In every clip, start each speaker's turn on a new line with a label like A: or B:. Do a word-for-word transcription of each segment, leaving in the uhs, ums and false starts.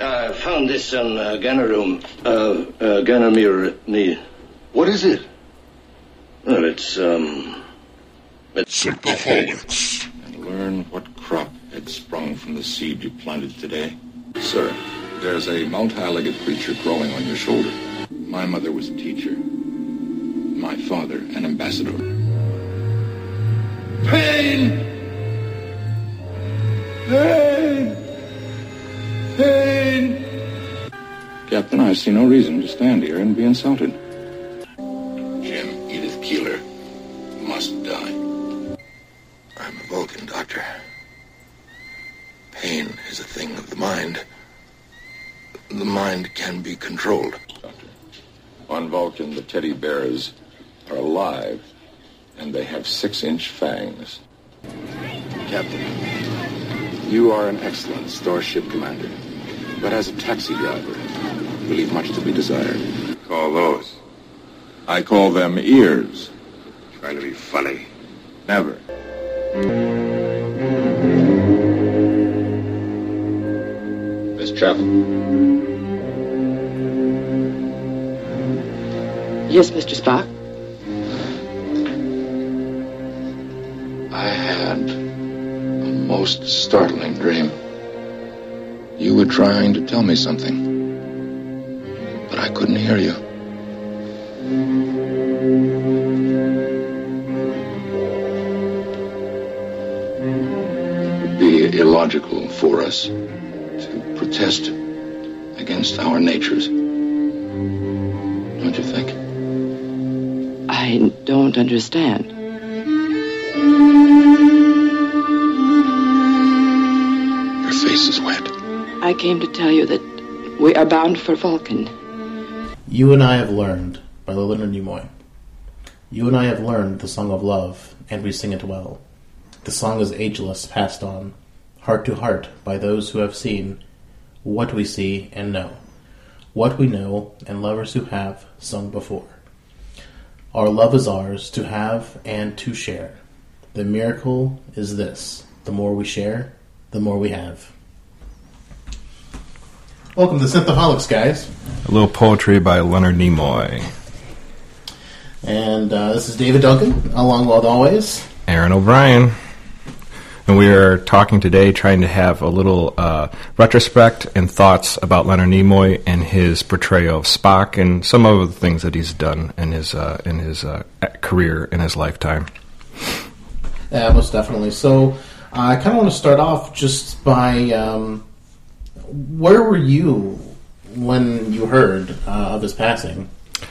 A: I found this in uh, Ganarum. Uh, uh, Ganamir Ni.
B: What is it?
A: Well, it's, um... It's...
C: Sympaholics. And learn what crop had sprung from the seed you planted today. Sir, there's a multi-legged creature growing on your shoulder. My mother was a teacher. My father, an ambassador. Pain! Pain! Pain! Captain, I see no reason to stand here and be insulted. Jim, Edith Keeler must die.
B: I'm a Vulcan, Doctor. Pain is a thing of the mind. The mind can be controlled.
C: Doctor, on Vulcan, the teddy bears are alive, and they have six-inch fangs.
D: Captain, you are an excellent starship commander, but as a taxi driver, you leave much to be desired.
C: Call those. I call them ears.
D: Trying to be funny.
C: Never.
D: Miss Chapel.
E: Yes, Mister Spock?
D: I had a most startling dream. You were trying to tell me something, but I couldn't hear you. It would be illogical for us to protest against our natures. Don't you think?
E: I don't understand.
D: Your face is wet.
E: I came to tell you that we are bound for Vulcan.
F: You and I have learned, by Leonard Nimoy. You and I have learned the song of love, and we sing it well. The song is ageless, passed on, heart to heart, by those who have seen what we see and know, what we know, and lovers who have sung before. Our love is ours to have and to share. The miracle is this: the more we share, the more we have. Welcome to Synthaholics, guys.
G: A little poetry by Leonard Nimoy.
F: And uh, this is David Duncan, along with always
G: Aaron O'Brien. And we are talking today, trying to have a little uh, retrospect and thoughts about Leonard Nimoy and his portrayal of Spock and some of the things that he's done in his uh, in his uh, career, in his lifetime.
F: Yeah, most definitely. So uh, I kind of want to start off just by um, where were you when you heard uh, of his passing?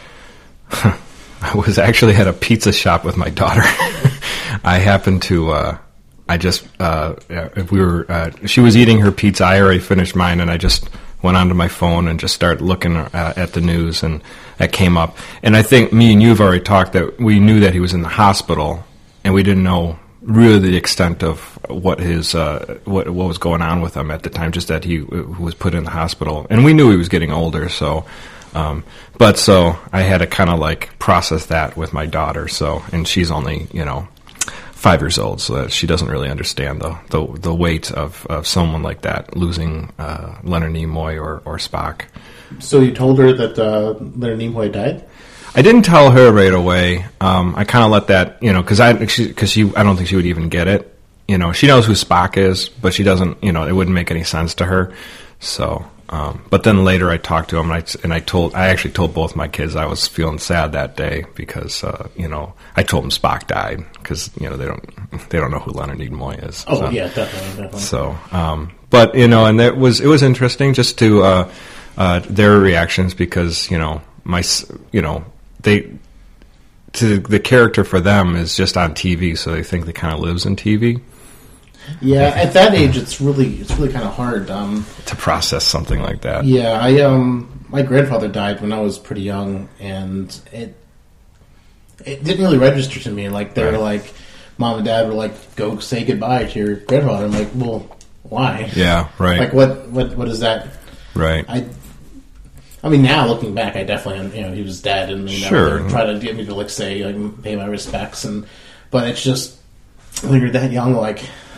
G: I was actually at a pizza shop with my daughter. I happened to. Uh, I just, uh, if we were, uh, she was eating her pizza, I already finished mine, and I just went onto my phone and just started looking uh, at the news, and that came up. And I think me and you have already talked that we knew that he was in the hospital, and we didn't know really the extent of what his, uh, what what was going on with him at the time, just that he was put in the hospital. And we knew he was getting older, so, um, but so I had to kind of like process that with my daughter, so, and she's only, you know, five years old, so that she doesn't really understand the the, the weight of, of someone like that losing uh, Leonard Nimoy or, or Spock.
F: So you told her that uh, Leonard Nimoy died?
G: I didn't tell her right away. Um, I kind of let that, you know, because I because she, she I don't think she would even get it. You know, she knows who Spock is, but she doesn't. You know, it wouldn't make any sense to her. So, um, but then later I talked to him, and I and I told I actually told both my kids I was feeling sad that day because uh, you know, I told them Spock died because you know they don't they don't know who Leonard Nimoy is.
F: Oh
G: so.
F: yeah, definitely, definitely.
G: So, um, but you know, and it was it was interesting just to uh, uh, their reactions because you know my you know they to the character for them is just on T V, so they think it kind of lives in T V.
F: Yeah, at that age, it's really it's really kind of hard um,
G: to process something like that.
F: Yeah, I um my grandfather died when I was pretty young, and it it didn't really register to me. Like they
G: right.
F: were like, mom and dad were like, "Go say goodbye to your grandfather." I'm like, "Well, why?"
G: Yeah, right.
F: Like what what what is that?
G: Right.
F: I I mean, now looking back, I definitely you know he was dead, and you know
G: sure.
F: they try to get me to like say like pay my respects, and but it's just when you're that young, like.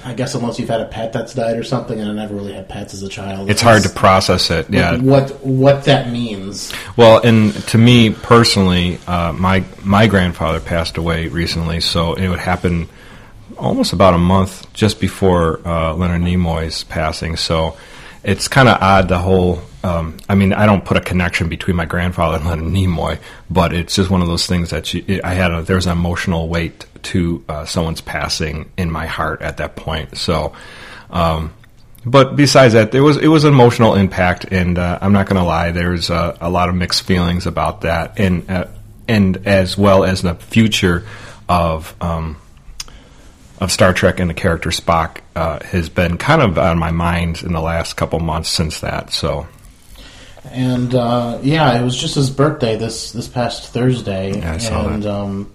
F: I guess unless you've had a pet that's died or something, and I never really had pets as a child.
G: It's hard to process it, yeah.
F: What what that means.
G: Well, and to me personally, uh, my my grandfather passed away recently, so it would happen almost about a month just before uh, Leonard Nimoy's passing. So it's kind of odd, the whole... Um, I mean, I don't put a connection between my grandfather and Leonard Nimoy, but it's just one of those things that you, I had. A, there was an emotional weight to uh, someone's passing in my heart at that point. So, um, but besides that, there was it was an emotional impact, and uh, I'm not going to lie, there's uh, a lot of mixed feelings about that, and uh, and as well as the future of um, of Star Trek and the character Spock uh, has been kind of on my mind in the last couple months since that. So.
F: And uh, yeah, it was just his birthday this, this past Thursday,
G: yeah, I saw
F: and
G: that.
F: Um,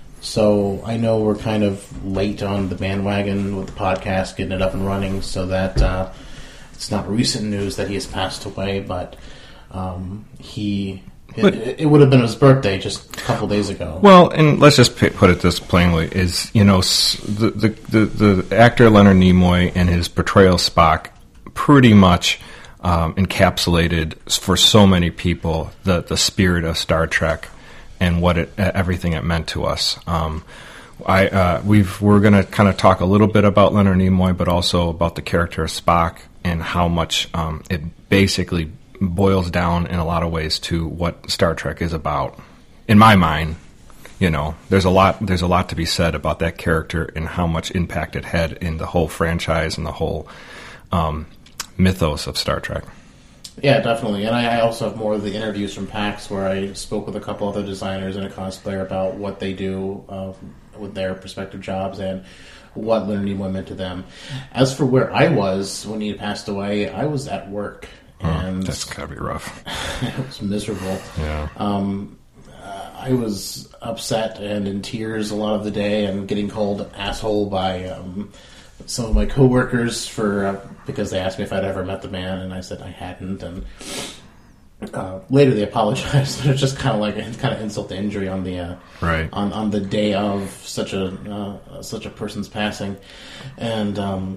F: so I know we're kind of late on the bandwagon with the podcast, getting it up and running, so that uh, it's not recent news that he has passed away, but um, he
G: but,
F: it, it would have been his birthday just a couple days ago.
G: Well, and let's just put it this plainly: is you know the the the, the actor Leonard Nimoy and his portrayal of Spock pretty much. Um, encapsulated for so many people the, the spirit of Star Trek and what it everything it meant to us. Um, I uh, we've we're going to kind of talk a little bit about Leonard Nimoy, but also about the character of Spock and how much um, it basically boils down in a lot of ways to what Star Trek is about. In my mind, you know, there's a lot there's a lot to be said about that character and how much impact it had in the whole franchise and the whole. Um, mythos of Star Trek.
F: Yeah, definitely. And I, I also have more of the interviews from PAX where I spoke with a couple other designers and a cosplayer about what they do uh, with their respective jobs and what Leonard Nimoy meant to them. As for where I was when he passed away, I was at work. And
G: oh, that's gotta be rough.
F: It was miserable.
G: Yeah.
F: Um, uh, I was upset and in tears a lot of the day and getting called asshole by... Um, some of my coworkers for uh, because they asked me if I'd ever met the man, and I said I hadn't. And uh, later they apologized, but it's just kind of like it's kind of insult to injury on the uh,
G: right
F: on, on the day of such a uh, such a person's passing. And um,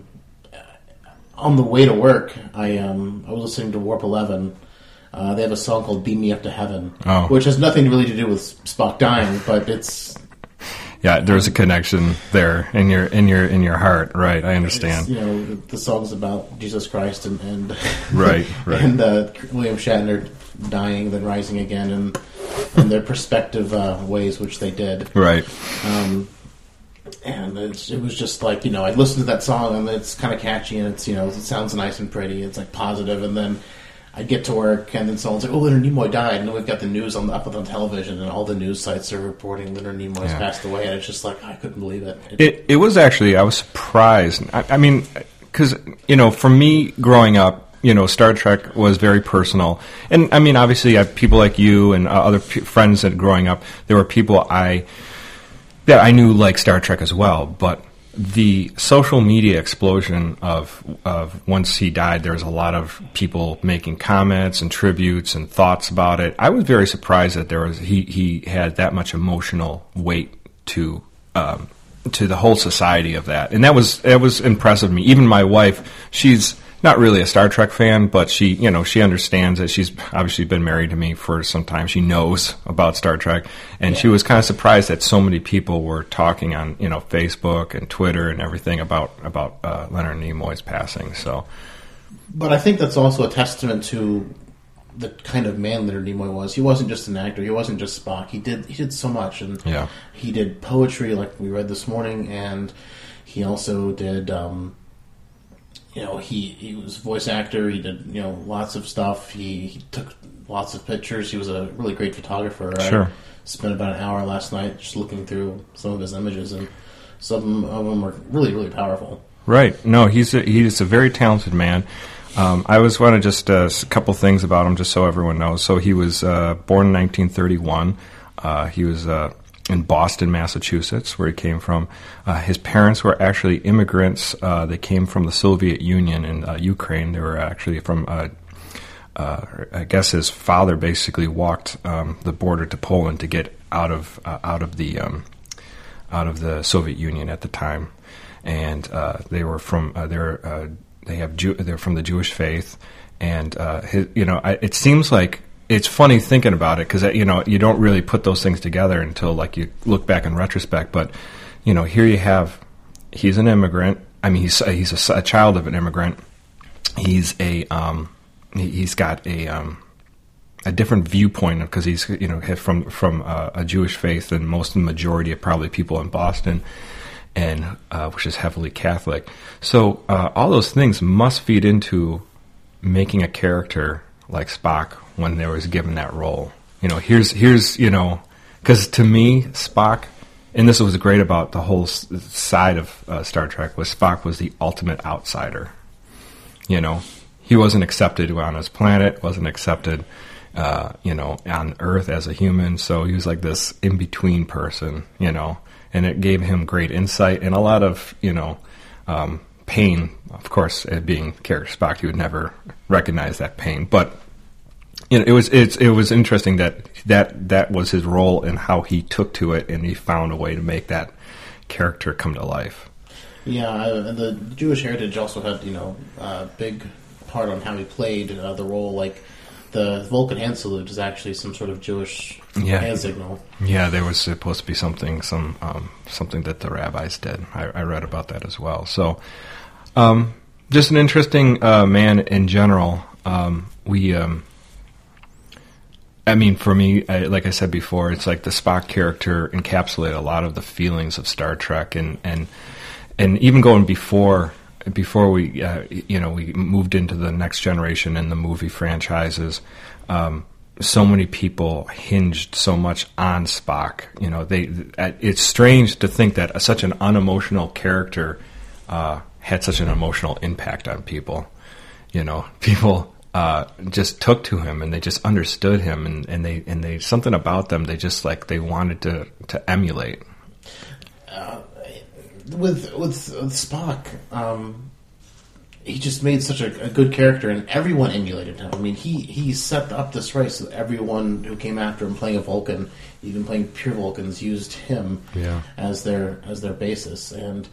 F: on the way to work, I um, I was listening to Warp eleven. Uh, they have a song called "Beam Me Up to Heaven,"
G: oh.
F: which has nothing really to do with Spock dying, but it's.
G: Yeah, there's a connection there in your in your in your heart, right? I understand.
F: It's, you know, the song's about Jesus Christ and, and
G: right, right,
F: and uh, William Shatner dying, then rising again, and, and their perspective uh, ways which they did,
G: right.
F: Um, and it's, it was just like you know, I listened to that song and it's kind of catchy and it's you know, it sounds nice and pretty. It's like positive, and then. I get to work, and then someone's like, oh, Leonard Nimoy died, and then we've got the news on the, up on television, and all the news sites are reporting Leonard Nimoy's
G: yeah.
F: passed away, and it's just like, I couldn't believe it. It,
G: it, it was actually, I was surprised. I, I mean, because, you know, for me growing up, you know, Star Trek was very personal. And, I mean, obviously, I have people like you and uh, other p- friends that growing up, there were people I that I knew like Star Trek as well, but the social media explosion of of once he died, there was a lot of people making comments and tributes and thoughts about it. I was very surprised that there was he, he had that much emotional weight to um, to the whole society of that, and that was that was impressive to me. Even my wife, she's not really a Star Trek fan, but she, you know, she understands it. She's obviously been married to me for some time. She knows about Star Trek, and yeah. she was kind of surprised that so many people were talking on, you know, Facebook and Twitter and everything about about uh, Leonard Nimoy's passing. So,
F: but I think that's also a testament to the kind of man Leonard Nimoy was. He wasn't just an actor. He wasn't just Spock. He did he did so much, and
G: yeah.
F: he did poetry, like we read this morning, and he also did. Um, You know, he, he was a voice actor. He did, you know, lots of stuff. He, he took lots of pictures. He was a really great photographer.
G: Sure.
F: I spent about an hour last night just looking through some of his images, and some of them were really, really powerful.
G: Right. No, he's a, he's a very talented man. Um, I was want to just uh, a couple things about him, just so everyone knows. So he was uh, born in nineteen thirty-one. Uh, he was uh, in Boston, Massachusetts, where he came from. Uh, his parents were actually immigrants. Uh, they came from the Soviet Union in uh, Ukraine. They were actually from, uh, uh, I guess his father basically walked um, the border to Poland to get out of uh, out of the um, out of the Soviet Union at the time. and uh, they were from uh, they're uh, they have Jew- they're from the Jewish faith, and uh, his, you know, I, it seems like it's funny thinking about it because you know you don't really put those things together until like you look back in retrospect. But you know, here you have he's an immigrant. I mean, he's he's a, a child of an immigrant. He's a um, he, he's got a um, a different viewpoint because he's you know from from uh, a Jewish faith than most of the majority of probably people in Boston, and uh, which is heavily Catholic. So uh, all those things must feed into making a character like Spock when they was given that role. You know, here's here's you know because to me Spock, and this was great about the whole s- side of uh, Star Trek, was Spock was the ultimate outsider. You know, he wasn't accepted on his planet, wasn't accepted, uh, you know, on Earth as a human. So he was like this in-between person, you know, and it gave him great insight and a lot of, you know, um, pain. Of course, uh, being character Spock, you would never recognize that pain. But, you know, it was it's, it was interesting that, that that was his role and how he took to it, and he found a way to make that character come to life.
F: Yeah, uh, and the Jewish heritage also had, you know, a big part on how he played uh, the role. Like, the Vulcan hand salute is actually some sort of Jewish
G: yeah.
F: hand signal.
G: Yeah, there was supposed to be something, some um, something that the rabbis did. I, I read about that as well. So, um, just an interesting uh, man in general. Um, we, um, I mean, for me, I, like I said before, it's like the Spock character encapsulated a lot of the feelings of Star Trek, and and. And even going before, before we, uh, you know, we moved into the next generation and the movie franchises, um, so many people hinged so much on Spock. You know, they. It's strange to think that such an unemotional character uh, had such an emotional impact on people. You know, people uh, just took to him and they just understood him, and, and they and they something about them they just like they wanted to to emulate.
F: Uh, With, with with Spock, um, he just made such a, a good character, and everyone emulated him. I mean, he, he set up this race so that everyone who came after him playing a Vulcan, even playing pure Vulcans, used him
G: yeah.
F: as their as their basis. And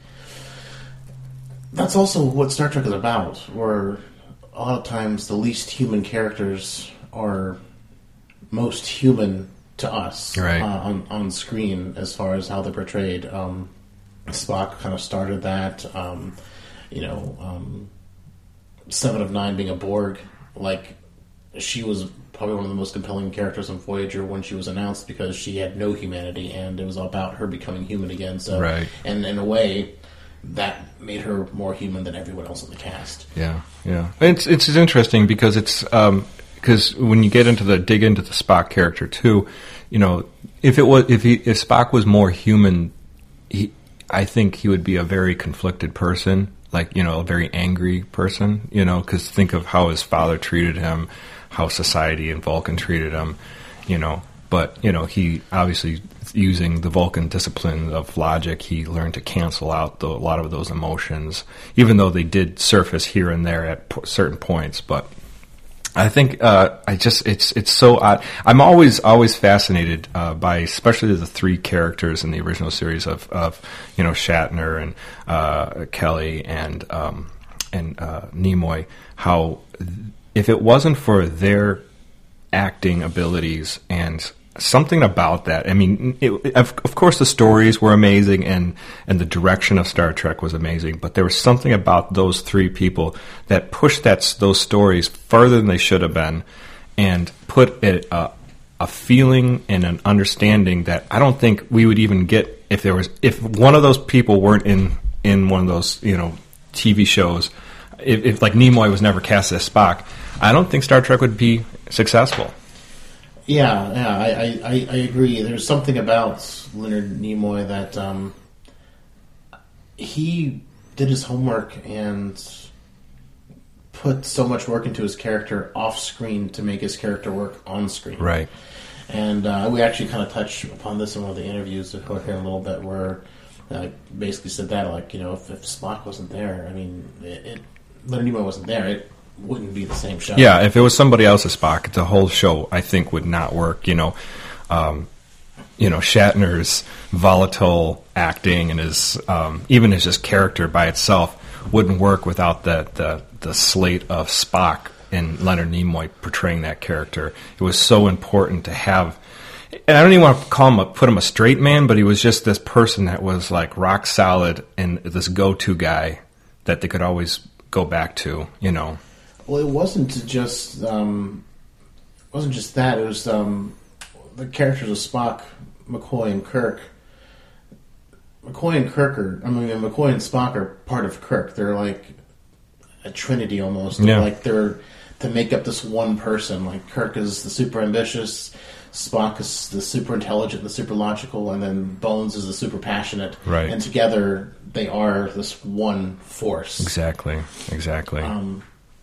F: that's also what Star Trek is about, where a lot of times the least human characters are most human to us
G: right.
F: uh, on, on screen as far as how they're portrayed. Um, Spock kind of started that, um, you know, um, Seven of Nine being a Borg, like, she was probably one of the most compelling characters on Voyager when she was announced because she had no humanity, and it was about her becoming human again. So,
G: right.
F: and in a way, that made her more human than everyone else in the cast.
G: Yeah, yeah. It's it's interesting because it's um, because when you get into the dig into the Spock character too, you know, if it was if he if Spock was more human, he. I think he would be a very conflicted person, like, you know, a very angry person, you know, because think of how his father treated him, how society and Vulcan treated him, you know. But, you know, he obviously, using the Vulcan discipline of logic, he learned to cancel out the, a lot of those emotions, even though they did surface here and there at p- certain points. But I think uh, I just it's it's so odd. I'm always always fascinated uh, by especially the three characters in the original series of, of you know Shatner and uh, Kelly and um, and uh, Nimoy. How if it wasn't for their acting abilities and something about that. I mean, it, of, of course, the stories were amazing, and, and the direction of Star Trek was amazing. But there was something about those three people that pushed that those stories further than they should have been, and put a, a, a feeling and an understanding that I don't think we would even get if there was if one of those people weren't in in one of those you know T V shows. If, if like Nimoy was never cast as Spock, I don't think Star Trek would be successful.
F: Yeah, yeah, I, I, I agree. There's something about Leonard Nimoy that um, he did his homework and put so much work into his character off screen to make his character work on screen.
G: Right.
F: And uh, we actually kind of touched upon this in one of the interviews that we'll hear a little bit, where uh, basically said that, like, you know, if, if Spock wasn't there, I mean, it, it, Leonard Nimoy wasn't there, it wouldn't be the same show.
G: Yeah, if it was somebody else's Spock, the whole show, I think, would not work, you know. Um, you know, Shatner's volatile acting and his um, even his just character by itself wouldn't work without the, the the slate of Spock and Leonard Nimoy portraying that character. It was so important to have, and I don't even want to call him a, put him a straight man, but he was just this person that was like rock solid and this go-to guy that they could always go back to, you know.
F: Well, it wasn't just um, it wasn't just that. It was um, the characters of Spock, McCoy, and Kirk. McCoy and Kirk are, I mean, McCoy and Spock are part of Kirk. They're like a trinity almost.
G: Yeah.
F: Like they're to make up this one person. Like Kirk is the super ambitious, Spock is the super intelligent, the super logical, and then Bones is the super passionate.
G: Right.
F: And together they are this one force.
G: Exactly. Exactly.
F: Um,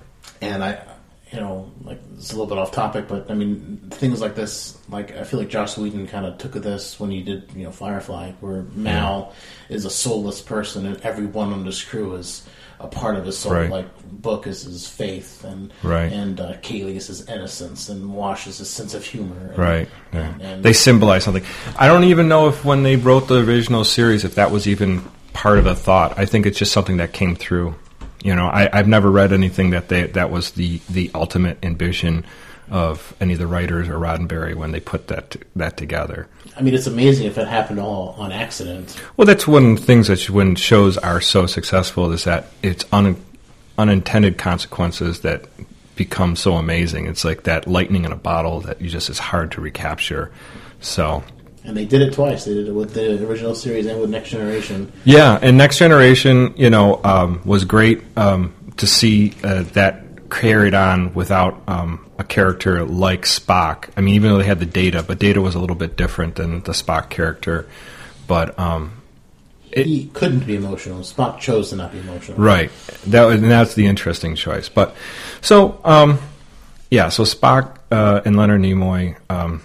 F: and I, you know, like it's a little bit off topic, but I mean things like this. Like I feel like Joss Whedon kind of took this when he did, you know, Firefly, where Mal yeah. is a soulless person, and everyone on his crew is a part of his soul.
G: Right.
F: Like Book is his faith, and
G: right.
F: and uh, Kaylee is his innocence, and Wash is his sense of humor. And,
G: right. Yeah.
F: And, and
G: they symbolize something. I don't even know if when they wrote the original series, if that was even part of a thought. I think it's just something that came through. You know, I, I've never read anything that they that was the, the ultimate ambition of any of the writers or Roddenberry when they put that that together.
F: I mean, it's amazing if it happened all on accident.
G: Well, that's one of the things that when shows are so successful is that it's un, unintended consequences that become so amazing. It's like that lightning in a bottle that you just is hard to recapture. So.
F: And they did it twice. They did it with the original series and with Next Generation.
G: Yeah, and Next Generation, you know, um, was great um, to see uh, that carried on without um, a character like Spock. I mean, even though they had the Data, but Data was a little bit different than the Spock character. But um, it,
F: he couldn't be emotional. Spock chose to not be emotional.
G: Right. That was, and that's the interesting choice. But so, um, yeah. So Spock uh, and Leonard Nimoy. Um,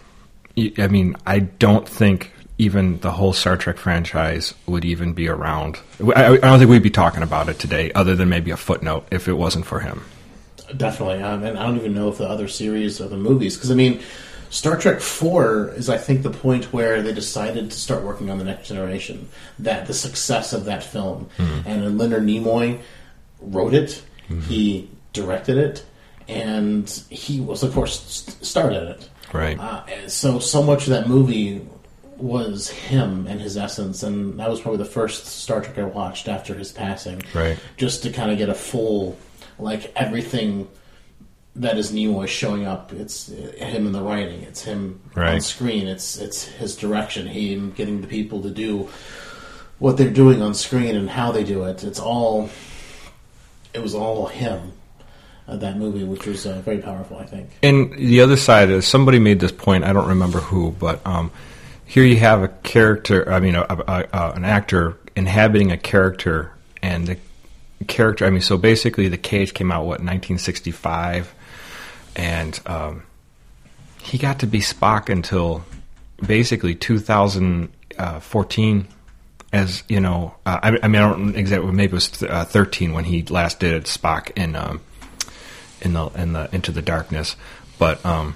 G: I mean, I don't think even the whole Star Trek franchise would even be around. I, I don't think we'd be talking about it today, other than maybe a footnote, if it wasn't for him.
F: Definitely. Um, and I don't even know if the other series or the movies, because, I mean, Star Trek four is, I think, the point where they decided to start working on the Next Generation. That the success of that film. Mm-hmm. And Leonard Nimoy wrote it. Mm-hmm. He directed it. And he was, of course, st- started it.
G: Right.
F: Uh, so, so much of that movie was him and his essence, and that was probably the first Star Trek I watched after his passing.
G: Right.
F: Just to kind of get a full, like, everything that is Nimoy showing up. It's him in the writing. It's him
G: right.
F: on screen. It's it's his direction. Him getting the people to do what they're doing on screen and how they do it. It's all, it was all him. Uh, that movie, which was uh, very powerful, I think.
G: And the other side is, somebody made this point, I don't remember who, but um, here you have a character, I mean, a, a, a, an actor inhabiting a character, and the character, I mean, so basically the Cage came out, what, nineteen sixty-five, and um, he got to be Spock until basically two thousand fourteen, as, you know, uh, I, I mean, I don't exactly, maybe it was th- uh, thirteen when he last did it, Spock in... Um, in the in the Into the Darkness, but um,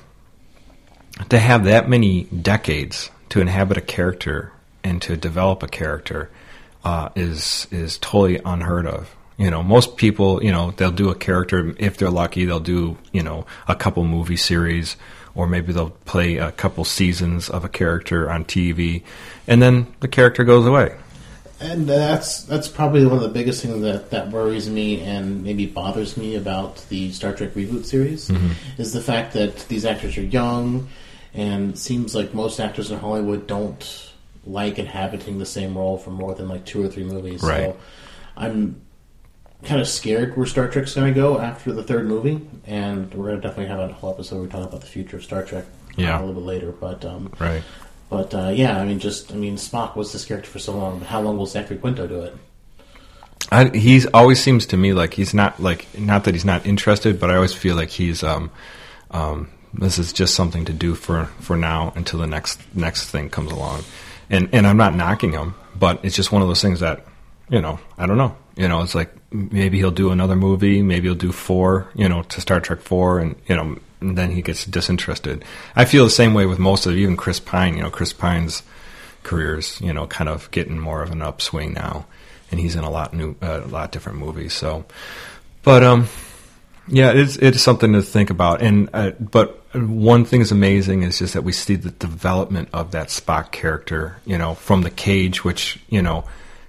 G: to have that many decades to inhabit a character and to develop a character uh, is is totally unheard of. You know, most people, you know, they'll do a character, if they're lucky, they'll do, you know, a couple movie series, or maybe they'll play a couple seasons of a character on T V, and then the character goes away.
F: And that's that's probably one of the biggest things that, that worries me and maybe bothers me about the Star Trek reboot series, mm-hmm. is the fact that these actors are young, and it seems like most actors in Hollywood don't like inhabiting the same role for more than like two or three movies.
G: Right.
F: So I'm kind of scared where Star Trek's going to go after the third movie, and we're going to definitely have a whole episode where we talk about the future of Star Trek
G: yeah.
F: uh, a little bit later. But um,
G: right.
F: But, uh, yeah, I mean, just, I mean, Spock was this character for so long, but how long will Zachary Quinto do it?
G: I, he's always seems to me like he's not, like, not that he's not interested, but I always feel like he's, um, um, this is just something to do for, for now until the next, next thing comes along. And, and I'm not knocking him, but it's just one of those things that, you know, I don't know. You know, it's like, maybe he'll do another movie, maybe he'll do four, you know, to Star Trek four, and, you know, and then he gets disinterested. I feel the same way with most of even Chris Pine. You know, Chris Pine's career's, you know, kind of getting more of an upswing now, and he's in a lot new, uh, a lot different movies. So, but um, yeah, it's it's something to think about. And uh, but one thing is amazing is just that we see the development of that Spock character. You know, from the Cage, which you know.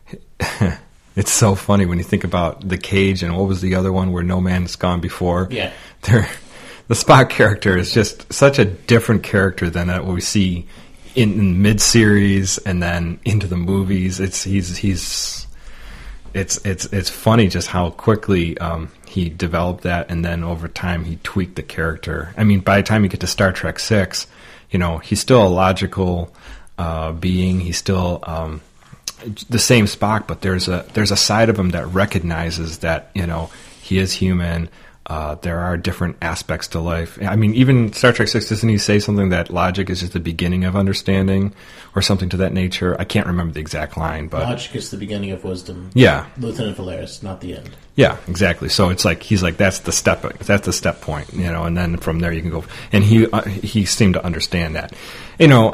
G: It's so funny when you think about the Cage and what was the other one where No Man's Gone Before.
F: Yeah,
G: They're, the Spock character is just such a different character than what we see in, in mid-series and then into the movies. It's he's he's it's it's it's funny just how quickly um, he developed that, and then over time he tweaked the character. I mean, by the time you get to Star Trek Six, you know, he's still a logical uh, being. He's still um, the same Spock, but there's a there's a side of him that recognizes that, you know, he is human. Uh, there are different aspects to life. I mean, even Star Trek Six, doesn't he say something that logic is just the beginning of understanding, or something to that nature? I can't remember the exact line, but
F: logic is the beginning of wisdom.
G: Yeah,
F: Lieutenant Valeris, not the end.
G: Yeah, exactly. So it's like he's like that's the step that's the step point, you know, and then from there you can go. And he uh, he seemed to understand that, you know.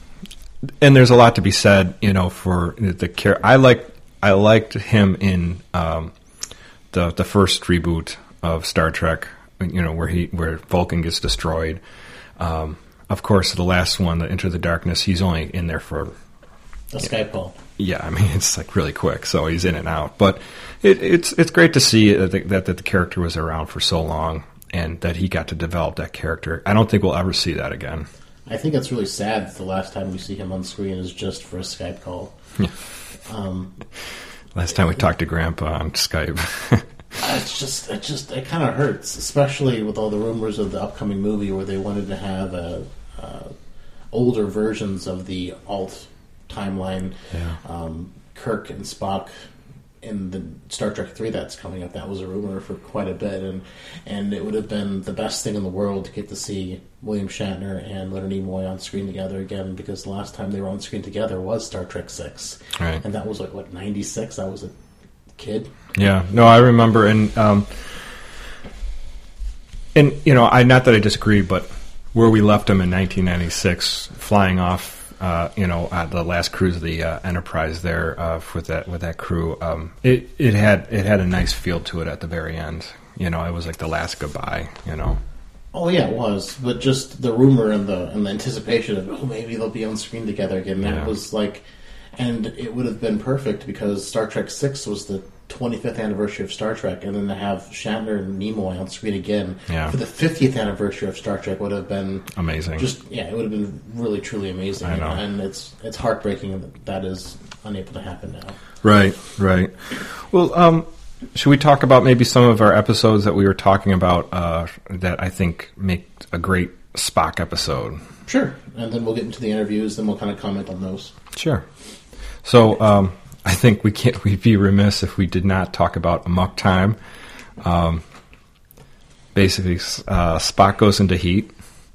G: And there's a lot to be said, you know, for the care. I like I liked him in um, the the first reboot of Star Trek, you know, where he where Vulcan gets destroyed. Um, of course, the last one, the Into the Darkness, he's only in there for
F: a Skype call.
G: Yeah, I mean, it's like really quick, so he's in and out. But it, it's it's great to see that the, that that the character was around for so long and that he got to develop that character. I don't think we'll ever see that again.
F: I think it's really sad that the last time we see him on screen is just for a Skype call.
G: Yeah.
F: Um,
G: last time we talked to Grandpa on Skype.
F: It's just, it just, it kind of hurts, especially with all the rumors of the upcoming movie where they wanted to have uh, uh, older versions of the alt timeline.
G: Yeah.
F: Um, Kirk and Spock in the Star Trek three that's coming up. That was a rumor for quite a bit, and and it would have been the best thing in the world to get to see William Shatner and Leonard Nimoy on screen together again, because the last time they were on screen together was Star Trek six.
G: Right.
F: And that was like, what, ninety-six? I was a kid.
G: Yeah, no, I remember, and um, and you know, I not that I disagree, but where we left him in nineteen ninety-six, flying off, uh, you know, at the last cruise of the uh, Enterprise there uh, with that with that crew, um, it it had it had a nice feel to it at the very end. You know, it was like the last goodbye. You know.
F: Oh yeah, it was, but just the rumor and the and the anticipation of, oh, maybe they'll be on screen together again. That
G: Yeah.
F: was like, and it would have been perfect because Star Trek six was the twenty-fifth anniversary of Star Trek, and then to have Shatner and Nimoy on screen again
G: Yeah.
F: for the fiftieth anniversary of Star Trek would have been
G: Amazing.
F: Just yeah, it would have been really truly amazing.
G: I know.
F: And it's it's heartbreaking that that is unable to happen now.
G: Right, right. Well, um, should we talk about maybe some of our episodes that we were talking about uh, that I think make a great Spock episode?
F: Sure, and then we'll get into the interviews, then we'll kind of comment on those.
G: Sure. So um, I think we can't. We'd be remiss if we did not talk about Amok Time. Um, basically, uh, Spock goes into heat,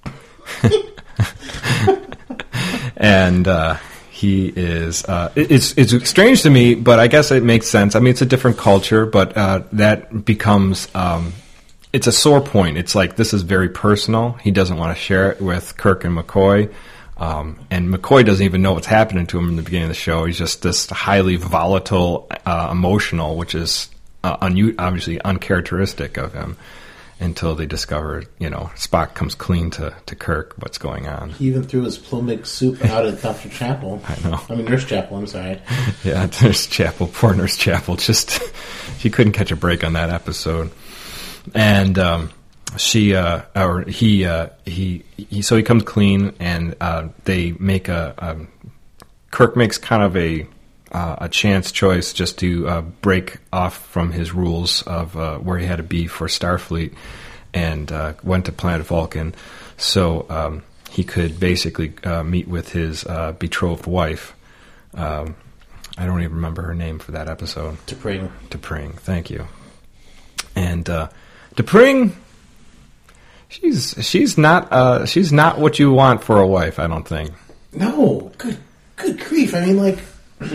G: and uh, he is. Uh, it, it's it's strange to me, but I guess it makes sense. I mean, it's a different culture, but uh, that becomes. Um, it's a sore point. It's like this is very personal. He doesn't want to share it with Kirk and McCoy. Um, and McCoy doesn't even know what's happening to him in the beginning of the show. He's just this highly volatile, uh, emotional, which is uh, un- obviously uncharacteristic of him until they discover, you know, Spock comes clean to, to Kirk what's going on.
F: He even threw his plumig soup out at Doctor Chapel.
G: I know.
F: I mean, Nurse Chapel, I'm sorry.
G: Yeah, Nurse Chapel, poor Nurse Chapel. Just, she couldn't catch a break on that episode. And, um, She uh, or he, uh, he he so he comes clean, and uh, they make a um, Kirk makes kind of a uh, a chance choice just to uh, break off from his rules of uh, where he had to be for Starfleet, and uh, went to planet Vulcan, so um, he could basically uh, meet with his uh, betrothed wife. Um, I don't even remember her name for that episode.
F: T'Pring.
G: T'Pring, thank you. And uh, T'Pring. She's she's not uh, she's not what you want for a wife, I don't think.
F: No, good good grief. I mean, like,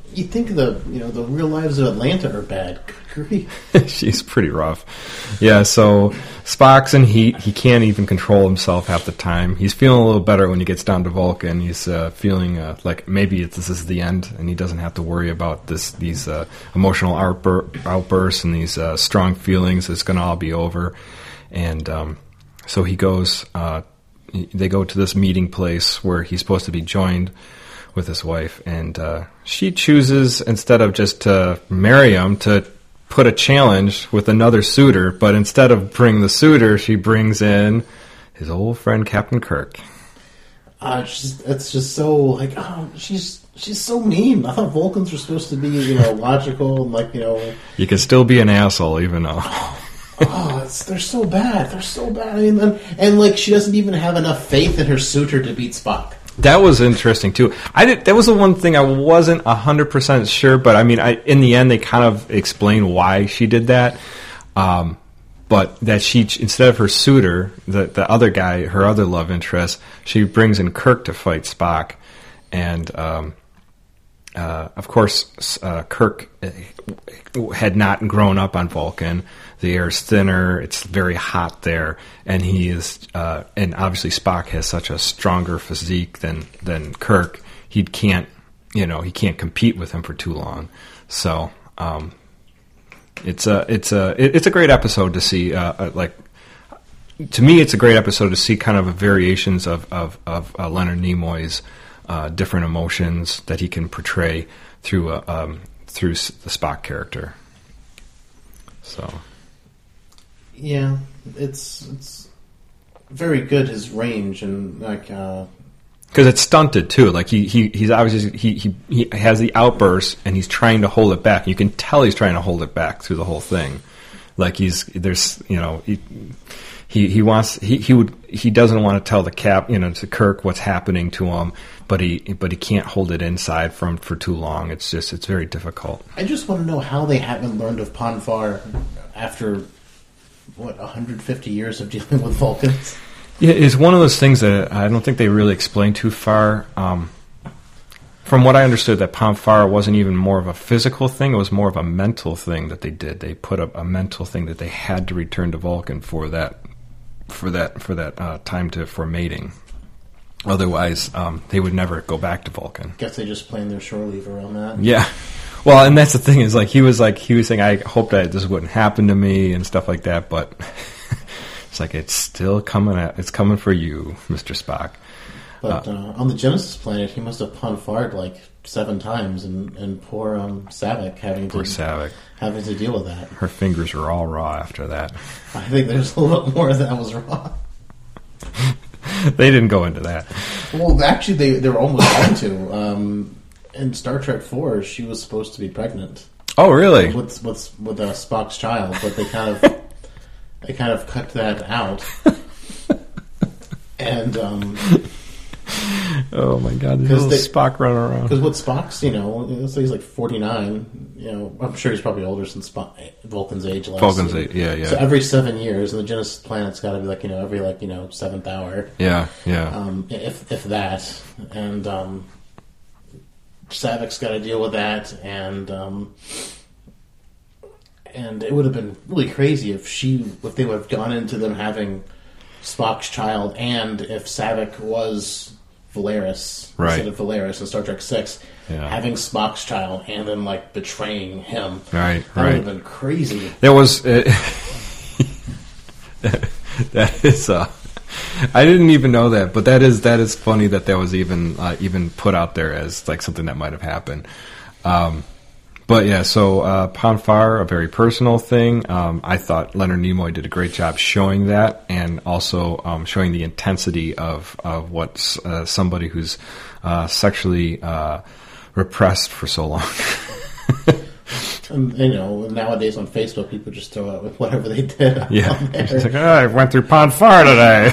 F: You think the you know the Real Lives of Atlanta are bad.
G: She's pretty rough. Yeah, so Spock's in heat. He can't even control himself half the time. He's feeling a little better when he gets down to Vulcan. He's uh, feeling uh, like maybe it's, this is the end, and he doesn't have to worry about this these uh, emotional outbur- outbursts and these uh, strong feelings. It's going to all be over. And um, so he goes. Uh, they go to this meeting place where he's supposed to be joined with his wife, and uh, she chooses, instead of just to marry him, to put a challenge with another suitor, but instead of bringing the suitor, she brings in his old friend Captain Kirk.
F: Uh, she's, it's just so, like, oh, she's she's so mean. I thought Vulcans were supposed to be, you know, logical, and, like, you know...
G: You can still be an asshole, even though...
F: oh, it's, they're so bad. They're so bad. I mean, and, and, like, she doesn't even have enough faith in her suitor to beat Spock.
G: That was interesting too. I did. That was the one thing I wasn't a hundred percent sure, but I mean, I, in the end, they kind of explained why she did that. Um, but that she, instead of her suitor, the the other guy, her other love interest, she brings in Kirk to fight Spock, and um, uh, of course, uh, Kirk had not grown up on Vulcan. The air's thinner. It's very hot there, and he is. Uh, and obviously, Spock has such a stronger physique than than Kirk. He can't, you know, he can't compete with him for too long. So, um, it's a it's a it's a great episode to see. Uh, like, to me, it's a great episode to see kind of variations of of, of uh, Leonard Nimoy's uh, different emotions that he can portray through uh, um, through the Spock character. So.
F: Yeah, it's it's very good, his range, and like because
G: uh, it's stunted too. Like he, he he's obviously he, he he has the outburst and he's trying to hold it back. You can tell he's trying to hold it back through the whole thing. Like he's there's you know he he, he wants he, he would he doesn't want to tell the cap you know to Kirk what's happening to him, but he but he can't hold it inside from for too long. It's just it's very difficult.
F: I just want to know how they haven't learned of Pon farr after. What, one hundred fifty years of dealing with Vulcans?
G: Yeah, it's one of those things that I don't think they really explain too far. Um, from what I understood, that Pon farr wasn't even more of a physical thing; it was more of a mental thing that they did. They put up a mental thing that they had to return to Vulcan for that, for that, for that uh, time to for mating. Otherwise, um, they would never go back to Vulcan.
F: Guess they just planned their shore leave around that.
G: Yeah. Well, and that's the thing is like he was like he was saying I hope that this wouldn't happen to me and stuff like that, but it's like it's still coming at it's coming for you, Mister Spock.
F: But uh, uh, on the Genesis planet, he must have Pon farred like seven times, and, and poor um, Saavik having
G: poor
F: to
G: Saavik.
F: having to deal with that.
G: Her fingers were all raw after that.
F: I think there's a little bit more that was raw.
G: They didn't go into that.
F: Well, actually, they they were almost going to. Um, In Star Trek four, she was supposed to be pregnant.
G: Oh, really?
F: With with with uh, Spock's child, but they kind of they kind of cut that out. And um,
G: oh my God, there's little Spock running around.
F: Because what Spock's, you know, let's say he's like forty-nine. You know, I'm sure he's probably older since Spock, Vulcan's age. Last
G: Vulcan's age, yeah, yeah.
F: So every seven years, and the Genesis planet's got to be like you know every like you know seventh hour.
G: Yeah, yeah.
F: Um, if if that, and um, Saavik's got to deal with that, and um, and it would have been really crazy if she if they would have gone into them having Spock's child, and if Saavik was Valeris
G: right.
F: instead of Valeris in Star Trek Six,
G: yeah.
F: having Spock's child and then like betraying him,
G: right?
F: That
G: right.
F: would have been crazy.
G: There was uh, that, that is. Uh, I didn't even know that, but that is that is funny that that was even uh, even put out there as like something that might have happened. Um, But yeah, so uh, Pon farr, a very personal thing. Um, I thought Leonard Nimoy did a great job showing that, and also um, showing the intensity of of what uh, somebody who's uh, sexually uh, repressed for so long.
F: And, you know, nowadays on Facebook, people just throw out with whatever they did.
G: Yeah, it's like, oh, I went through Pon farr today.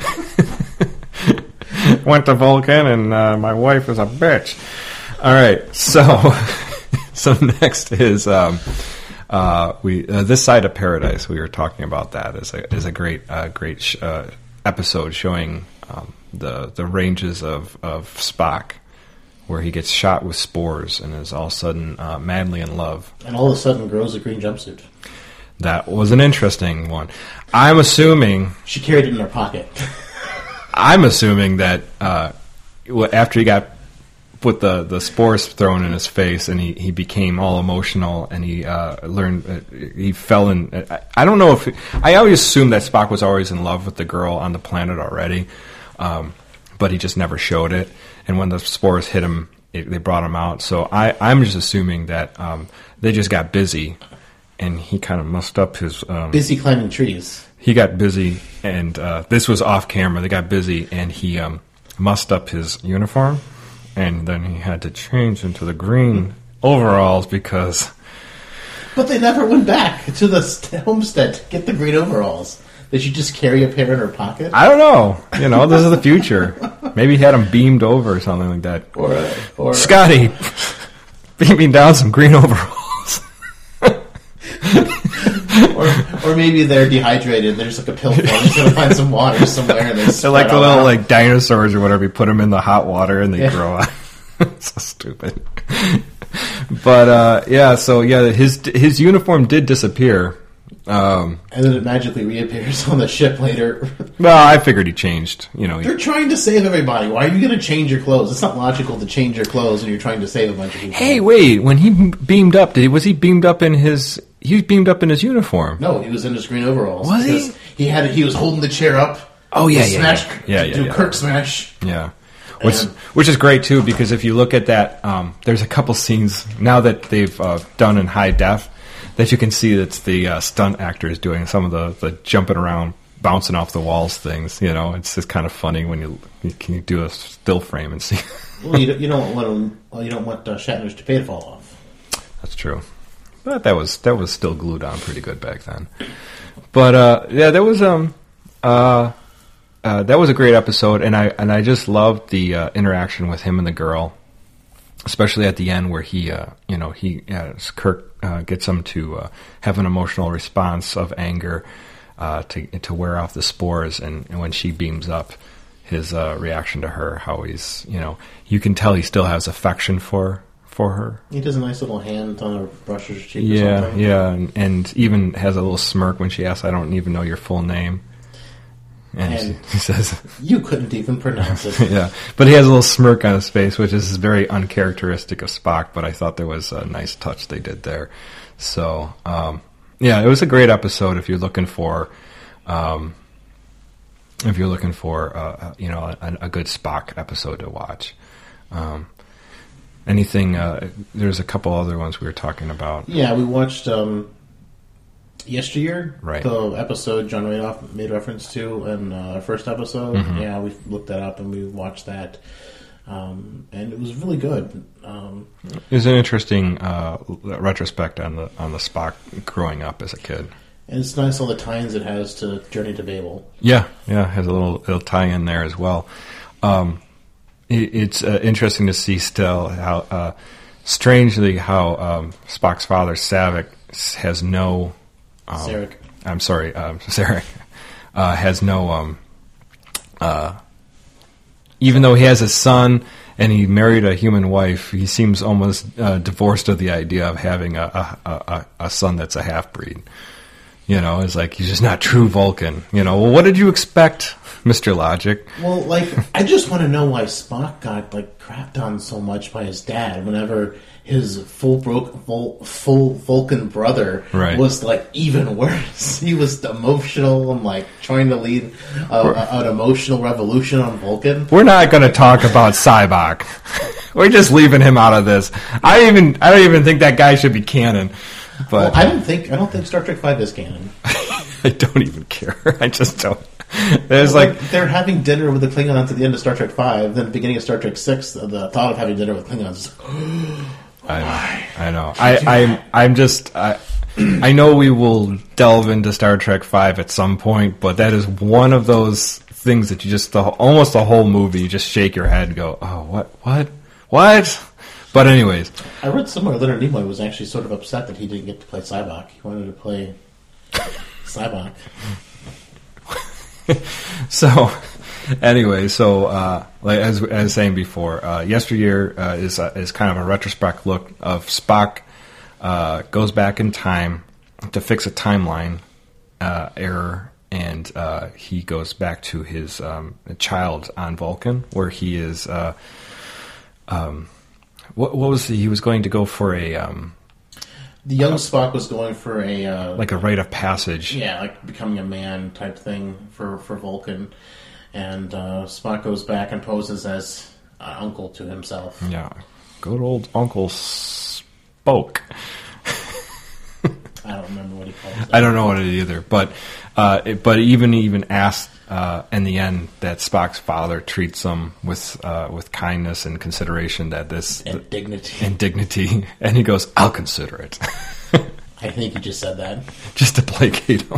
G: Went to Vulcan, and uh, my wife is a bitch. All right, so. So next is um, uh, we uh, This Side of Paradise. We were talking about that as a is a great uh, great sh- uh, episode showing um, the the ranges of, of Spock where he gets shot with spores and is all of a sudden uh, madly in love.
F: And all of a sudden grows a green jumpsuit.
G: That was an interesting one. I'm assuming...
F: She carried it in her pocket.
G: I'm assuming that uh, after he got put the, the spores thrown in his face and he, he became all emotional and he uh, learned... Uh, he fell in... Uh, I don't know if... It, I always assumed that Spock was always in love with the girl on the planet already, um, but he just never showed it. And when the spores hit him, it, they brought him out. So I, I'm just assuming that um, they just got busy, and he kind of mussed up his... Um,
F: busy climbing trees.
G: He got busy, and uh, this was off camera. They got busy, and he um, mussed up his uniform, and then he had to change into the green overalls because...
F: But they never went back to the homestead to get the green overalls. Did she just carry a pair in her pocket?
G: I don't know. You know, this is the future. Maybe he had them beamed over or something like that.
F: Or, uh, or
G: Scotty, beat me down some green overalls.
F: or, or maybe they're dehydrated. There's like a pill form. He's going to find some water somewhere. And they
G: they're like the little out. like dinosaurs or whatever. You put them in the hot water and they
F: yeah.
G: grow out. So stupid. But uh, yeah, so yeah, his his uniform did disappear. Um,
F: and then it magically reappears on the ship later.
G: Well, I figured he changed. You know,
F: they're
G: he,
F: trying to save everybody. Why are you going to change your clothes? It's not logical to change your clothes when you're trying to save a bunch of people.
G: Hey, wait! When he beamed up, did he, was he beamed up in his? He was beamed up in his uniform.
F: No, he was in his green overalls.
G: Was he?
F: He had. He was holding the chair up.
G: Oh yeah, yeah,
F: smash,
G: yeah, yeah, yeah,
F: do
G: yeah.
F: Kirk smash.
G: Yeah. Which, which is great too, because if you look at that, um, there's a couple scenes now that they've uh, done in high def that you can see that's the uh, stunt actors doing some of the, the jumping around, bouncing off the walls things. You know, it's just kind of funny when you you can do a still frame and see.
F: Well, you don't, you don't want him, well, you don't want uh, Shatner's toupee to fall off.
G: That's true, but that was that was still glued on pretty good back then. But uh, yeah, there was um uh. Uh, that was a great episode, and I and I just loved the uh, interaction with him and the girl, especially at the end where he, uh, you know, he uh, Kirk uh, gets him to uh, have an emotional response of anger uh, to to wear off the spores, and, and when she beams up, his uh, reaction to her, how he's, you know, you can tell he still has affection for for her.
F: He does a nice little hand on her, brushes her cheek.
G: Yeah,
F: or something.
G: yeah, and, and even has a little smirk when she asks, "I don't even know your full name." And, and he says,
F: "You couldn't even pronounce it."
G: Yeah, but he has a little smirk on his face, which is very uncharacteristic of Spock. But I thought there was a nice touch they did there. So, um, yeah, it was a great episode. If you're looking for, um, if you're looking for, uh, you know, a, a good Spock episode to watch. Um, anything? Uh, there's a couple other ones we were talking about.
F: Yeah, we watched. Um Yesteryear,
G: right.
F: The episode John Radoff made reference to in uh, our first episode.
G: Mm-hmm.
F: Yeah, we looked that up and we watched that, um, and it was really good. Um,
G: it was an interesting uh, retrospect on the on the Spock growing up as a kid,
F: and it's nice all the tie-ins it has to Journey to Babel.
G: Yeah, yeah, has a little little tie-in there as well. Um, it, it's uh, interesting to see still how uh, strangely how um, Spock's father Saavik has no. Um,
F: Sarek.
G: I'm sorry, um, Sarek uh, has no. Um, uh, even though he has a son and he married a human wife, he seems almost uh, divorced of the idea of having a a, a, a son that's a half breed. You know, it's like he's just not true Vulcan. You know, well, what did you expect, Mister Logic?
F: Well, like, I just want to know why Spock got like crapped on so much by his dad whenever his full broke full, full Vulcan brother
G: right.
F: was like even worse. He was emotional and like trying to lead a, a, an emotional revolution on Vulcan.
G: We're not going to talk about Sybok. We're just leaving him out of this. I even I don't even think that guy should be canon. But
F: well, I don't think I don't think Star Trek Five is canon.
G: I don't even care. I just don't. There's
F: well,
G: like
F: they're having dinner with the Klingons at the end of Star Trek Five. Then at the beginning of Star Trek Six, the thought of having dinner with Klingons is like, oh,
G: I, I know. I, I'm I'm just I, I know we will delve into Star Trek Five at some point, but that is one of those things that you just the, almost the whole movie you just shake your head and go, oh, what what what. But anyways,
F: I read somewhere Leonard Nimoy was actually sort of upset that he didn't get to play Sybok. He wanted to play Sybok.
G: So, Anyway, so uh, like as, as I was saying before, uh, Yesteryear uh, is uh, is kind of a retrospect look of Spock uh, goes back in time to fix a timeline uh, error, and uh, he goes back to his um, child on Vulcan, where he is. Uh, um, what, what was he? He was going to go for a. Um,
F: The young Spock was going for a uh,
G: like a rite of passage.
F: Yeah, like becoming a man type thing for, for Vulcan. And uh, Spock goes back and poses as uh, uncle to himself.
G: Yeah. Good old Uncle Spoke.
F: I don't remember what he called it.
G: I don't know what it is either. But uh, it, but even even asked uh, in the end that Spock's father treats him with uh, with kindness and consideration that this
F: And
G: th-
F: dignity.
G: and dignity, and he goes, "I'll consider it."
F: I think he just said that.
G: Just to placate him.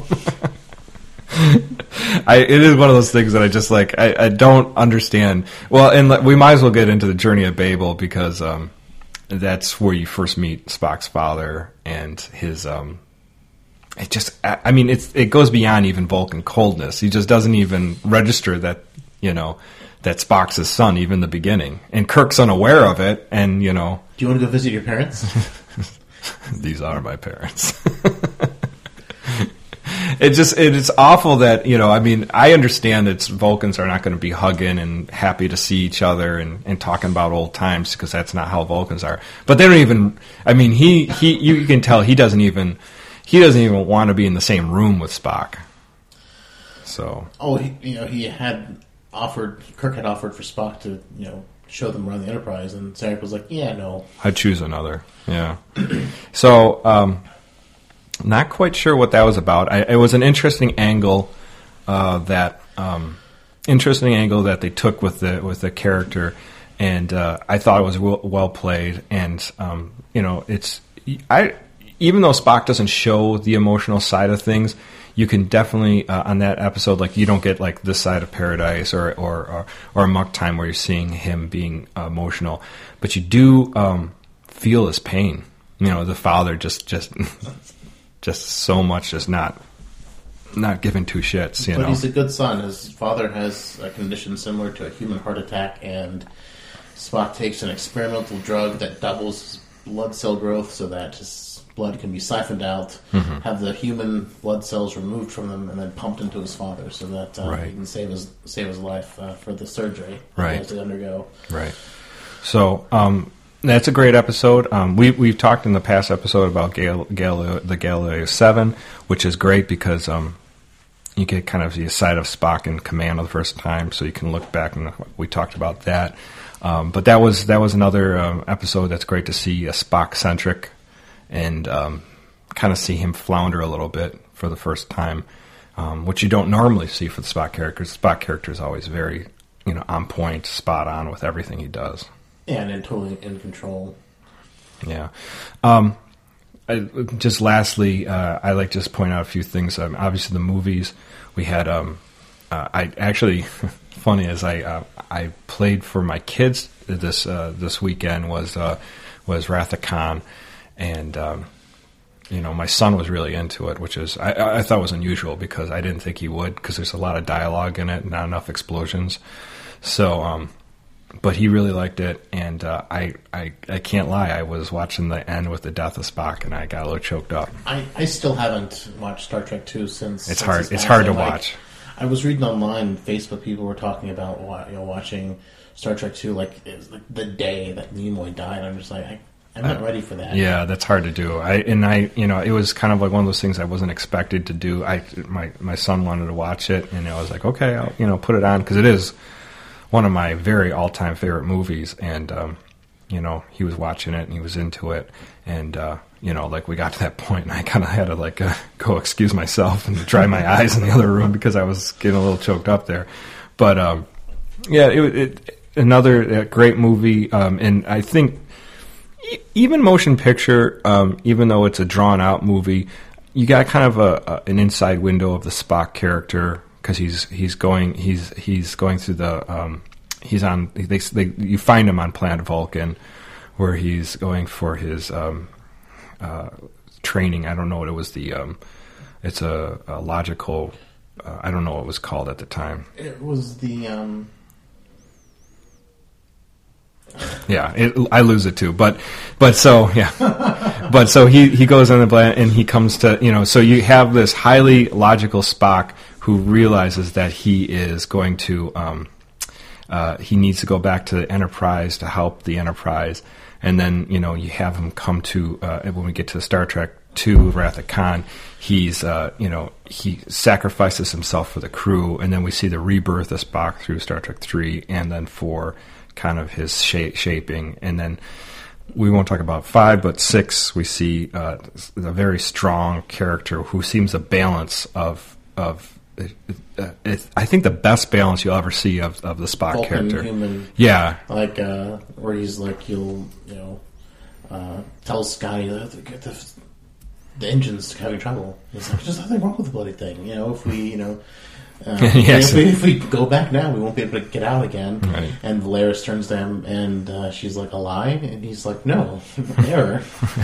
G: I, it is one of those things that I just like. I, I don't understand. Well, and we might as well get into the Journey of Babel because um, that's where you first meet Spock's father and his. Um, it just, I, I mean, it's it goes beyond even Vulcan coldness. He just doesn't even register that you know that Spock's his son, even in the beginning, and Kirk's unaware of it. And you know,
F: do you want to go visit your parents?
G: These are my parents. It just it, it's awful that, you know, I mean, I understand that Vulcans are not going to be hugging and happy to see each other and, and talking about old times because that's not how Vulcans are. But they don't even, I mean, he, he you can tell he doesn't even he doesn't even want to be in the same room with Spock. So
F: Oh, he, you know, he had offered, Kirk had offered for Spock to, you know, show them around the Enterprise, and Sarek was like, yeah, no.
G: I'd choose another. Yeah. So, um, not quite sure what that was about. I, it was an interesting angle uh, that um, interesting angle that they took with the with the character, and uh, I thought it was well, well played. And um, you know, it's I even though Spock doesn't show the emotional side of things, you can definitely uh, on that episode, like you don't get like This Side of Paradise or or or, or a Muck Time where you're seeing him being uh, emotional, but you do um, feel his pain. You know, the father just just. Just so much, just not, not giving two shits. You
F: but
G: know,
F: he's a good son. His father has a condition similar to a human heart attack, and Spock takes an experimental drug that doubles his blood cell growth, so that his blood can be siphoned out, mm-hmm. have the human blood cells removed from them, and then pumped into his father, so that uh,
G: right.
F: he can save his save his life uh, for the surgery
G: right.
F: he has to undergo.
G: Right. So. Um, That's a great episode. Um, we, we've talked in the past episode about Gal, Galileo, the Galileo seven, which is great because um, you get kind of the side of Spock in command the first time, so you can look back and we talked about that. Um, but that was that was another um, episode that's great to see a Spock-centric and um, kind of see him flounder a little bit for the first time, um, which you don't normally see for the Spock character. The Spock character is always very, you know, on point, spot on with everything he does.
F: And in totally in control.
G: Yeah. Um, I, just lastly, uh, I like to just point out a few things. Um, obviously, the movies we had. Um, uh, I actually, funny as I uh, I played for my kids this uh, this weekend was uh, was Wrath of Khan, and um, you know my son was really into it, which is I, I thought was unusual because I didn't think he would because there's a lot of dialogue in it, not enough explosions. So. Um, But he really liked it, and uh, I, I I can't lie. I was watching the end with the death of Spock, and I got a little choked up.
F: I, I still haven't watched Star Trek two since.
G: It's
F: since
G: hard.
F: It's
G: It's hard to
F: like,
G: watch.
F: I was reading online, Facebook people were talking about you know watching Star Trek two like it was like the day that Nimoy died. I'm just like I, I'm not uh, ready for that.
G: Yeah, that's hard to do. I and I you know it was kind of like one of those things I wasn't expected to do. I my my son wanted to watch it, and I was like, okay, I'll you know put it on because it is one of my very all-time favorite movies, and um, you know he was watching it and he was into it, and uh, you know like we got to that point, and I kind of had to like uh, go excuse myself and dry my eyes in the other room because I was getting a little choked up there. But um, yeah, it, it another uh, great movie, um, and I think e- even motion picture, um, even though it's a drawn-out movie, you got kind of a, a an inside window of the Spock character. Because he's he's going he's he's going through the um, he's on they, they you find him on planet Vulcan, where he's going for his um, uh, training. I don't know what it was. The um, it's a, a logical uh, I don't know what it was called at the time.
F: It was the. Um...
G: Yeah, it, I lose it too. But, but so yeah, but so he, he goes on the planet and he comes to, you know. So you have this highly logical Spock who realizes that he is going to, um, uh, he needs to go back to the Enterprise to help the Enterprise, and then you know you have him come to uh, when we get to Star Trek two, Wrath of Khan. He's uh, you know he sacrifices himself for the crew, and then we see the rebirth of Spock through Star Trek three, and then four. Kind of his shape, shaping, and then we won't talk about five, but six we see uh, a very strong character who seems a balance of of. Uh, it, I think the best balance you'll ever see of, of the Spock
F: Vulcan,
G: character.
F: Human,
G: yeah,
F: like uh, where he's like you'll you know uh, tell Scotty that the, the, the engine's having trouble. He's like, there's nothing wrong with the bloody thing. You know, if we you know. Uh,
G: yes.
F: if, we, if we go back now, we won't be able to get out again.
G: Right.
F: And Valeris turns to him, and uh, she's like, "A lie?" And he's like, "No, error."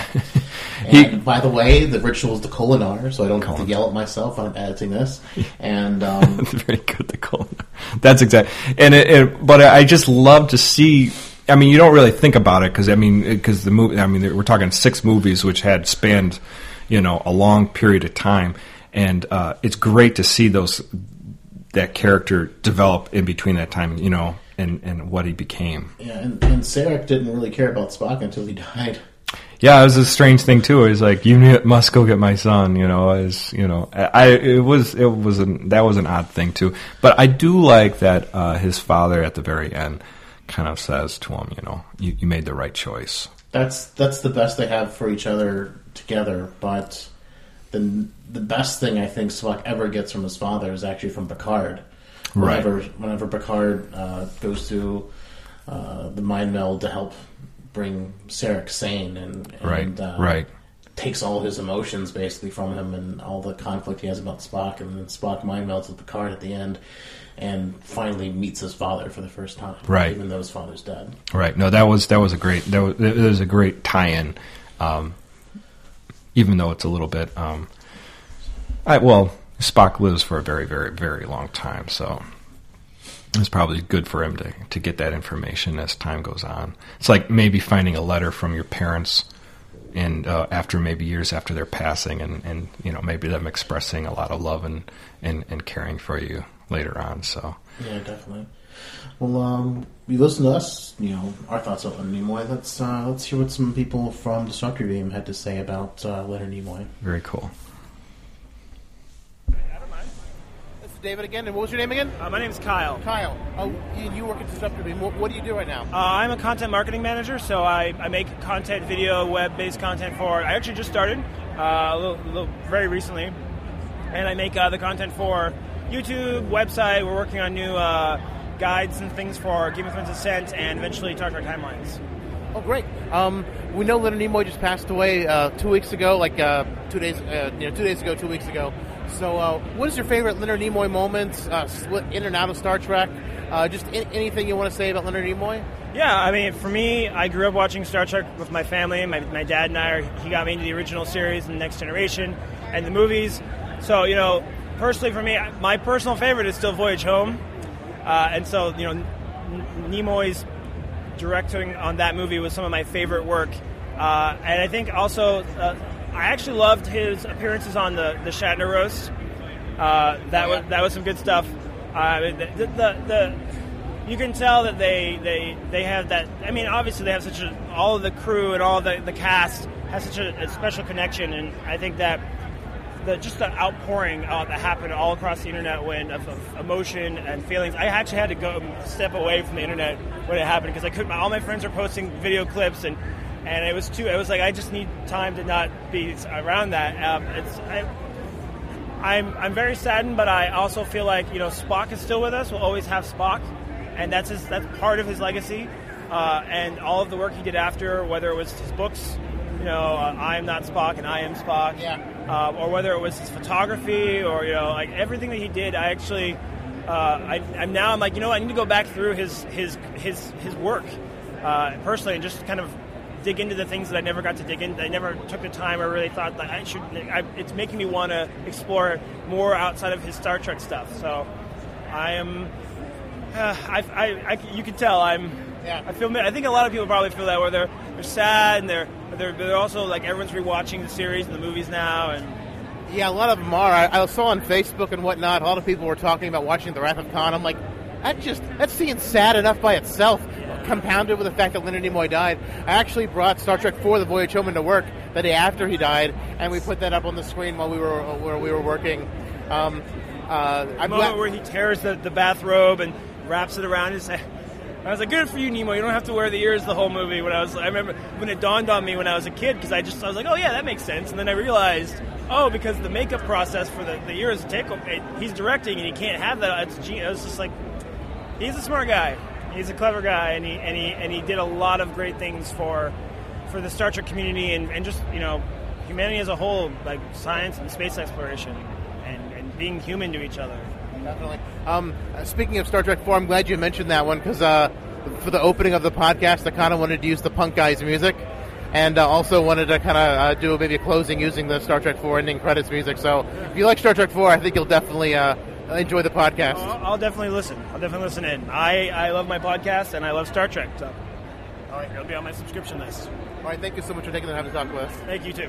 G: he,
F: and by the way, the ritual is the Kolinar, so I don't have to yell at myself when I'm editing this. And um,
G: it's very good, the Kolinar. That's exact. And it, it, but I just love to see. I mean, you don't really think about it because I mean, because the movie. I mean, we're talking six movies which had spanned, you know, a long period of time, and uh, it's great to see those. That character develop in between that time, you know, and, and what he became.
F: Yeah, and, and Sarek didn't really care about Spock until he died.
G: Yeah, it was a strange thing too. It was like, you must go get my son, you know. As you know, I it was it was an, that was an odd thing too. But I do like that uh, his father at the very end kind of says to him, you know, you, you made the right choice.
F: That's that's the best they have for each other together, but. The, the best thing I think Spock ever gets from his father is actually from Picard. Whenever,
G: right.
F: Whenever Picard uh, goes to uh, the mind meld to help bring Sarek sane and, and
G: right.
F: Uh,
G: right.
F: takes all his emotions basically from him and all the conflict he has about Spock, and then Spock mind melds with Picard at the end and finally meets his father for the first time.
G: Right.
F: Even though his father's dead.
G: Right. No, that was that was a great that was, it was a great tie-in. Um, Even though it's a little bit, um, I, well, Spock lives for a very, very, very long time, so it's probably good for him to, to get that information as time goes on. It's like maybe finding a letter from your parents, and uh, after maybe years after their passing, and, and you know maybe them expressing a lot of love and, and, and caring for you later on. So
F: yeah, definitely. Well, um, you listen to us, you know, our thoughts on Leonard Nimoy. Let's, uh, let's hear what some people from Destructor Beam had to say about uh, Leonard Nimoy.
G: Very cool.
H: This is David again, and what was your name again?
I: Uh, my name is Kyle.
H: Kyle. Oh, you, you work at Destructor Beam. What, what do you do right now?
I: Uh, I'm a content marketing manager, so I, I make content, video, web-based content for... I actually just started uh, a little, a little, very recently, and I make uh, the content for YouTube, website. We're working on new... Uh, guides and things for Game of Thrones Ascent and eventually Star Trek Timelines.
H: Oh, great. Um, we know Leonard Nimoy just passed away uh, two weeks ago, like uh, two days, uh, you know, two days ago, two weeks ago. So, uh, what is your favorite Leonard Nimoy moments, uh, split in and out of Star Trek? Uh, just in- anything you want to say about Leonard Nimoy?
I: Yeah, I mean, for me, I grew up watching Star Trek with my family. My, my dad and I, are, he got me into the original series and Next Generation and the movies. So, you know, personally for me, my personal favorite is still Voyage Home. Uh, and so, you know, N- Nimoy's directing on that movie was some of my favorite work. Uh, and I think also, uh, I actually loved his appearances on the, the Shatner roast. Uh, that was that was some good stuff. Uh, the, the, the, the you can tell that they, they, they have that. I mean, obviously they have such a all of the crew and all of the, the cast has such a, a special connection, and I think that. The, just the outpouring uh, that happened all across the internet when of, of emotion and feelings. I actually had to go step away from the internet when it happened because I couldn't. All my friends were posting video clips and, and it was too. It was like I just need time to not be around that. Um, it's I, I'm I'm very saddened, but I also feel like you know Spock is still with us. We'll always have Spock, and that's his, that's part of his legacy. Uh, and all of the work he did after, whether it was his books. You know, uh, I am not Spock and I am Spock.
H: Yeah.
I: Uh, or whether it was his photography or, you know, like everything that he did, I actually, uh, I, I'm now I'm like, you know, I need to go back through his his his his work uh, personally and just kind of dig into the things that I never got to dig into. I never took the time or really thought that I should. I, it's making me want to explore more outside of his Star Trek stuff. So I am. Uh, I, I, I, you can tell I'm.
H: Yeah.
I: I feel. I think a lot of people probably feel that, where they're they're sad and they're they're, they're also like everyone's rewatching the series and the movies now and.
H: Yeah, a lot of them are. I, I saw on Facebook and whatnot, a lot of people were talking about watching The Wrath of Khan. I'm like, that just that's seeing sad enough by itself, yeah. compounded with the fact that Leonard Nimoy died. I actually brought Star Trek four: The Voyage Home into work the day after he died, and we put that up on the screen while we were where we were working. Um, uh,
I: the
H: I'm
I: moment
H: glad-
I: where he tears the, the bathrobe and wraps it around his head. I was like, good for you, Nimoy. You don't have to wear the ears the whole movie. When I was, I remember when it dawned on me when I was a kid, because I just, I was like, oh yeah, that makes sense. And then I realized, oh, because the makeup process for the, the ears take, he's directing and he can't have that. It's genius. I was just like, he's a smart guy. He's a clever guy, and he and he and he did a lot of great things for for the Star Trek community and, and just you know humanity as a whole, like science and space exploration and, and being human to each other.
H: Definitely. Um, speaking of Star Trek four, I'm glad you mentioned that one because uh, for the opening of the podcast, I kind of wanted to use the Punk Guys music, and uh, also wanted to kind of uh, do maybe a closing using the Star Trek four ending credits music. So if you like Star Trek four, I think you'll definitely uh, enjoy the podcast.
I: I'll, I'll definitely listen. I'll definitely listen in. I, I love my podcast and I love Star Trek, so all right, it'll be on my subscription list.
H: All right, thank you so much for taking the time to talk with us.
I: Thank you too.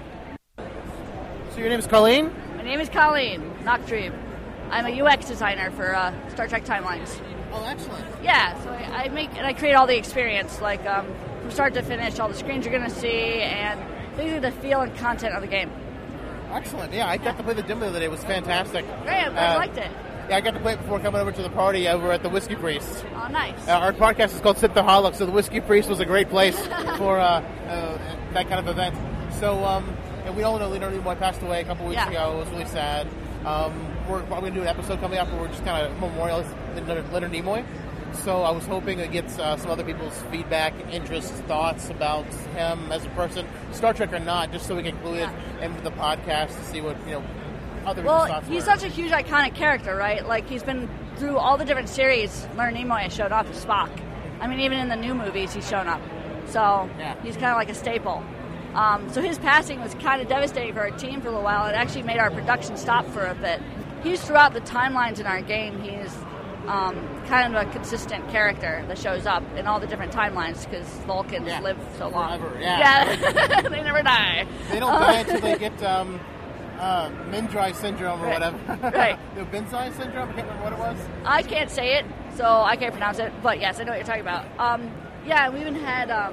H: So your name is Colleen?
J: My name is Colleen Nochdreeb. I'm a U X designer for uh, Star Trek Timelines.
H: Oh, excellent.
J: Yeah, so I, I make and I create all the experience, like um, from start to finish, all the screens you're going to see, and basically the feel and content of the game.
H: Excellent. Yeah, I got to play the demo the other day. It was fantastic.
J: Great, I'm glad
H: Uh,
J: you liked it.
H: Yeah, I got to play it before coming over to the party over at the Whiskey Priest.
J: Oh, nice.
H: Uh, our podcast is called Synthaholic, so the Whiskey Priest was a great place for uh, uh, that kind of event. So, um, and we all know Leonard Nimoy passed away a couple weeks
J: Yeah.
H: ago. It was really sad. Um, we're probably going to do an episode coming up where we're just kind of memorialize Leonard, Leonard Nimoy. So I was hoping to get uh, some other people's feedback, interests, thoughts about him as a person, Star Trek or not, just so we can include it in the podcast to see what, you know, other people's
J: Well,
H: thoughts
J: he's
H: were.
J: such a huge iconic character, right? Like, he's been through all the different series. Leonard Nimoy has showed up as Spock. I mean, even in the new movies, he's shown up. So
H: Yeah.
J: he's kind of like a staple. Um, so his passing was kind of devastating for our team for a little while. It actually made our production stop for a bit. He's throughout the timelines in our game. He's um, kind of a consistent character that shows up in all the different timelines because Vulcans
H: Yeah.
J: live so long.
H: Forever, yeah.
J: Yeah. They never die.
H: They don't die until they get um, uh, Mendrai syndrome or
J: Right.
H: whatever.
J: Right.
H: The Benzai syndrome? I can't remember what it was.
J: I can't say it, so I can't pronounce it. But yes, I know what you're talking about. Um, yeah, we even had. Um,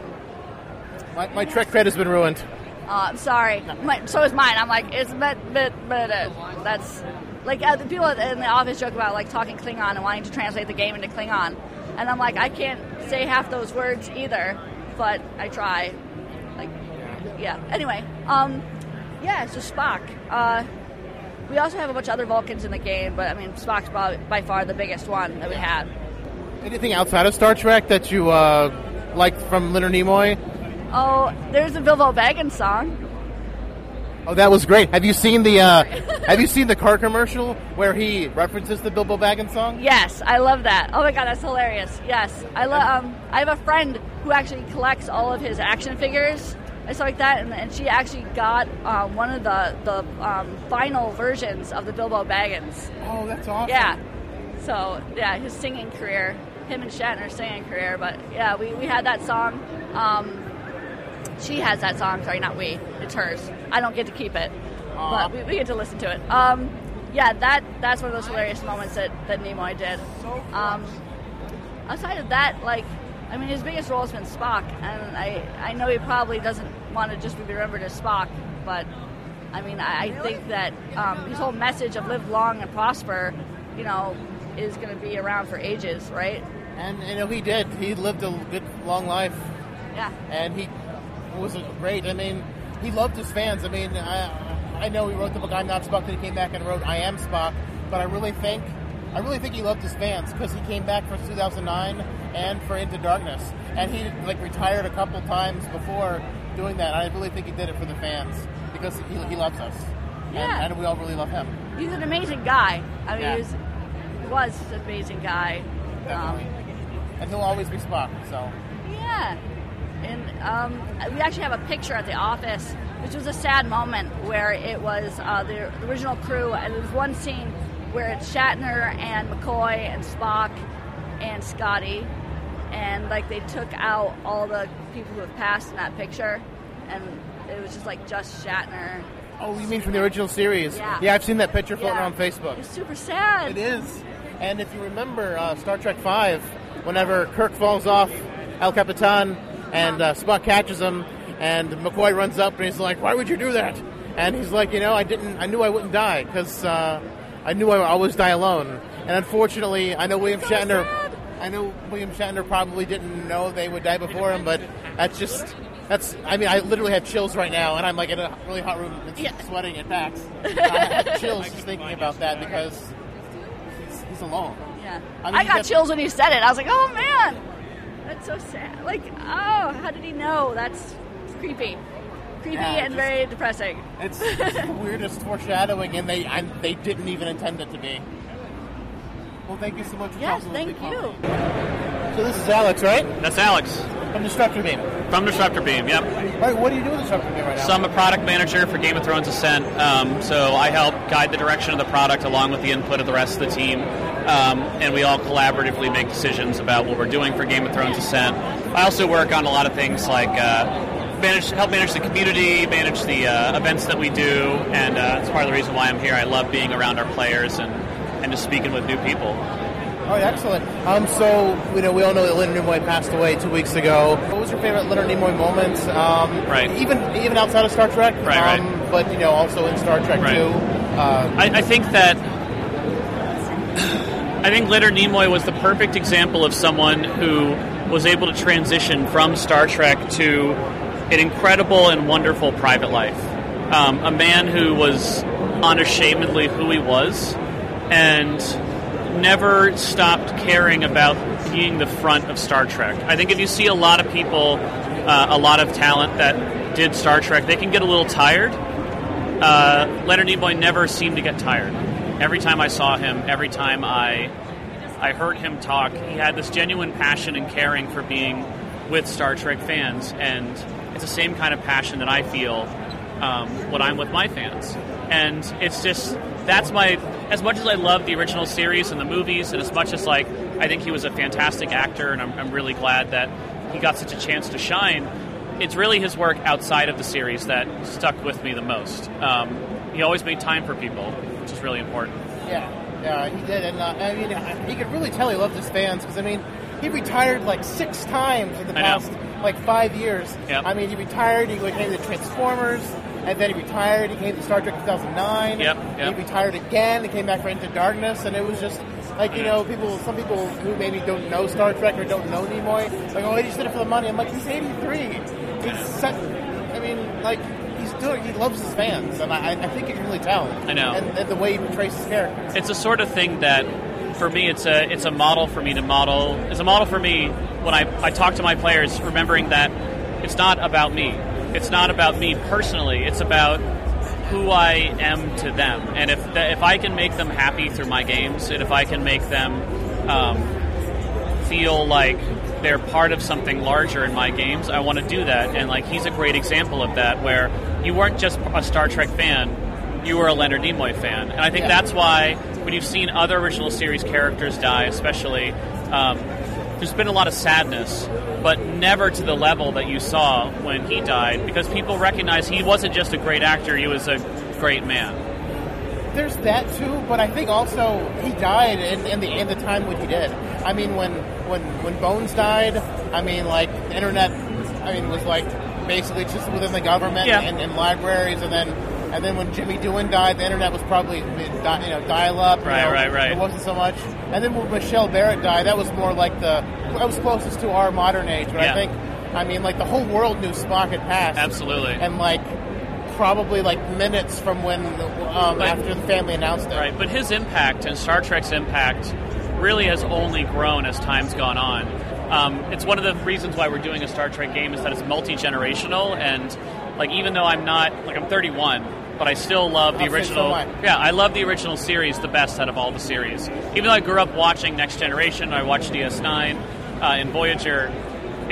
H: My, my Trek cred has been ruined.
J: uh, I'm sorry. My, so is mine. I'm like, it's but but but uh, that's like uh, the people in the office joke about like talking Klingon and wanting to translate the game into Klingon, and I'm like, I can't say half those words either, but I try. Like, yeah. Anyway, um, yeah. So Spock. Uh, we also have a bunch of other Vulcans in the game, but I mean, Spock's by, by far the biggest one that we have.
H: Anything outside of Star Trek that you uh, liked from Leonard Nimoy?
J: Oh, there's a Bilbo Baggins song.
H: Oh, that was great. Have you seen the uh, Have you seen the car commercial where he references the Bilbo Baggins song?
J: Yes, I love that. Oh my god, that's hilarious. Yes, I love. Um, I have a friend who actually collects all of his action figures and stuff like that, and, and she actually got um, one of the the um, vinyl versions of the Bilbo Baggins.
H: Oh, that's awesome.
J: Yeah. So yeah, his singing career, him and Shatner's singing career, but yeah, we, we had that song. Um, she has that song. Sorry, not we. It's hers. I don't get to keep it,
H: Aw.
J: but we, we get to listen to it. Um, yeah, that that's one of those hilarious moments that, that Nimoy did. Um, outside of that, like, I mean, his biggest role has been Spock, and I, I know he probably doesn't want to just be remembered as Spock, but I mean, I, I think that um, his whole message of live long and prosper, you know, is going to be around for ages, right?
H: And you know he did. He lived a good long life,
J: Yeah.
H: and he was a great. I mean, he loved his fans. I mean, I I know he wrote the book I'm Not Spock, then he came back and wrote I Am Spock. But I really think I really think he loved his fans because he came back for two thousand nine and for Into Darkness, and he like retired a couple times before doing that. I really think he did it for the fans because he, he loves us,
J: Yeah.
H: and, and we all really love him.
J: He's an amazing guy. I mean,
H: Yeah.
J: he, was, he was an amazing guy. Um,
H: Definitely. And he'll always be Spock. So
J: yeah. And um, we actually have a picture at the office, which was a sad moment where it was uh, the original crew, and there's one scene where it's Shatner and McCoy and Spock and Scotty, and like they took out all the people who have passed in that picture, and it was just like just Shatner.
H: Oh, you mean from the original series?
J: Yeah.
H: Yeah, I've seen that picture floating
J: Yeah.
H: around Facebook.
J: It's super sad.
H: It is. And if you remember uh, Star Trek five, whenever Kirk falls off El Capitan and uh, Spock catches him, and McCoy runs up and he's like, "Why would you do that?" And he's like, "You know, I didn't. I knew I wouldn't die because uh, I knew I would always die alone." And unfortunately, I know William
J: so
H: Shatner.
J: sad.
H: I know William Shatner probably didn't know they would die before him, but that's just. That's. I mean, I literally have chills right now, and I'm like in a really hot room, and
J: Yeah.
H: sweating at PAX. I have chills just thinking about that because he's, he's alone.
J: Yeah.
H: I
J: I,
H: mean, you
J: got
H: got-
J: chills when he said it. I was like, oh man, that's so sad. Like, oh, how did he know? That's creepy. Creepy
H: Yeah,
J: and
H: just-
J: very depressing.
H: It's the weirdest foreshadowing, and they and they didn't even intend it to be. Well, thank you so much for
J: Yes,
H: talking
J: thank
H: with me.
J: you.
H: So this is Alex, right?
K: That's Alex
H: From Disruptor Beam.
K: from Disruptor Beam. Yep.
H: Right, what do you do with Disruptor Beam right now?
K: So I'm a product manager for Game of Thrones Ascent. Um, so I help guide the direction of the product along with the input of the rest of the team, um, and we all collaboratively make decisions about what we're doing for Game of Thrones Ascent. I also work on a lot of things like uh, manage, help manage the community, manage the uh, events that we do, and uh, it's part of the reason why I'm here. I love being around our players and, and just speaking with new people.
H: All right, excellent. Um, so you know, we all know that Leonard Nimoy passed away two weeks ago. What was your favorite Leonard Nimoy moment? Um,
K: Right.
H: Even even outside of Star Trek.
K: Right,
H: um,
K: right.
H: But you know, also in Star Trek
K: Right.
H: too. Uh,
K: I, I think that I think Leonard Nimoy was the perfect example of someone who was able to transition from Star Trek to an incredible and wonderful private life. Um, a man who was unashamedly who he was and never stopped caring about being the front of Star Trek. I think if you see a lot of people, uh, a lot of talent that did Star Trek, they can get a little tired. Uh, Leonard Nimoy never seemed to get tired. Every time I saw him, every time I I heard him talk, he had this genuine passion and caring for being with Star Trek fans, and it's the same kind of passion that I feel um, when I'm with my fans. And it's just, that's my, as much as I love the original series and the movies, and as much as like I think he was a fantastic actor, and I'm, I'm really glad that he got such a chance to shine, it's really his work outside of the series that stuck with me the most. Um, he always made time for people, which is really important.
H: Yeah, yeah, he did, and uh, I mean, I- you could really tell he loved his fans because I mean, he retired like six times in the
K: I know.
H: past like five years.
K: Yep.
H: I mean, he retired. He came to Transformers, and then he retired. He came to Star Trek two thousand nine.
K: Yep, yep.
H: He retired again. He came back for Into Darkness, and it was just like you know, people. Some people who maybe don't know Star Trek or don't know Nimoy, like, oh, he just did it for the money. I'm like, he's eighty-three. He's such. I mean, like. He's doing. He loves his fans, and I, I think you can really tell.
K: I know.
H: And, and the way he portrays his characters.
K: It's the sort of thing that, for me, it's a it's a model for me to model. It's a model for me when I, I talk to my players, remembering that it's not about me. It's not about me personally. It's about who I am to them. And if the, if I can make them happy through my games, and if I can make them um, feel like they're part of something larger in my games, I want to do that. And like he's a great example of that, where you weren't just a Star Trek fan, you were a Leonard Nimoy fan. And I think
H: Yeah.
K: that's why when you've seen other original series characters die, especially, um, there's been a lot of sadness, but never to the level that you saw when he died, because people recognize he wasn't just a great actor, he was a great man.
H: There's that too, but I think also he died in, in the in the time when he did. I mean, when when when Bones died, I mean, like the internet, I mean, was like basically just within the government
K: Yeah.
H: and, and libraries, and then and then when Jimmy Doohan died, the internet was probably you know dial up. you
K: Right,
H: know,
K: right, right.
H: It wasn't so much. And then when Michelle Barrett died, that was more like the that was closest to our modern age. But
K: Yeah.
H: I think, I mean, like the whole world knew Spock had passed.
K: Absolutely.
H: And like. Probably like minutes from when um,
K: But-
H: after the family announced it.
K: Right, but his impact and Star Trek's impact really has only grown as time's gone on. Um, it's one of the reasons why we're doing a Star Trek game is that it's multi-generational, and like even though I'm not like I'm thirty-one, but I still love the
H: I'll say
K: original.
H: so am I.
K: Yeah, I love the original series the best out of all the series. Even though I grew up watching Next Generation, I watched D S nine uh, and Voyager.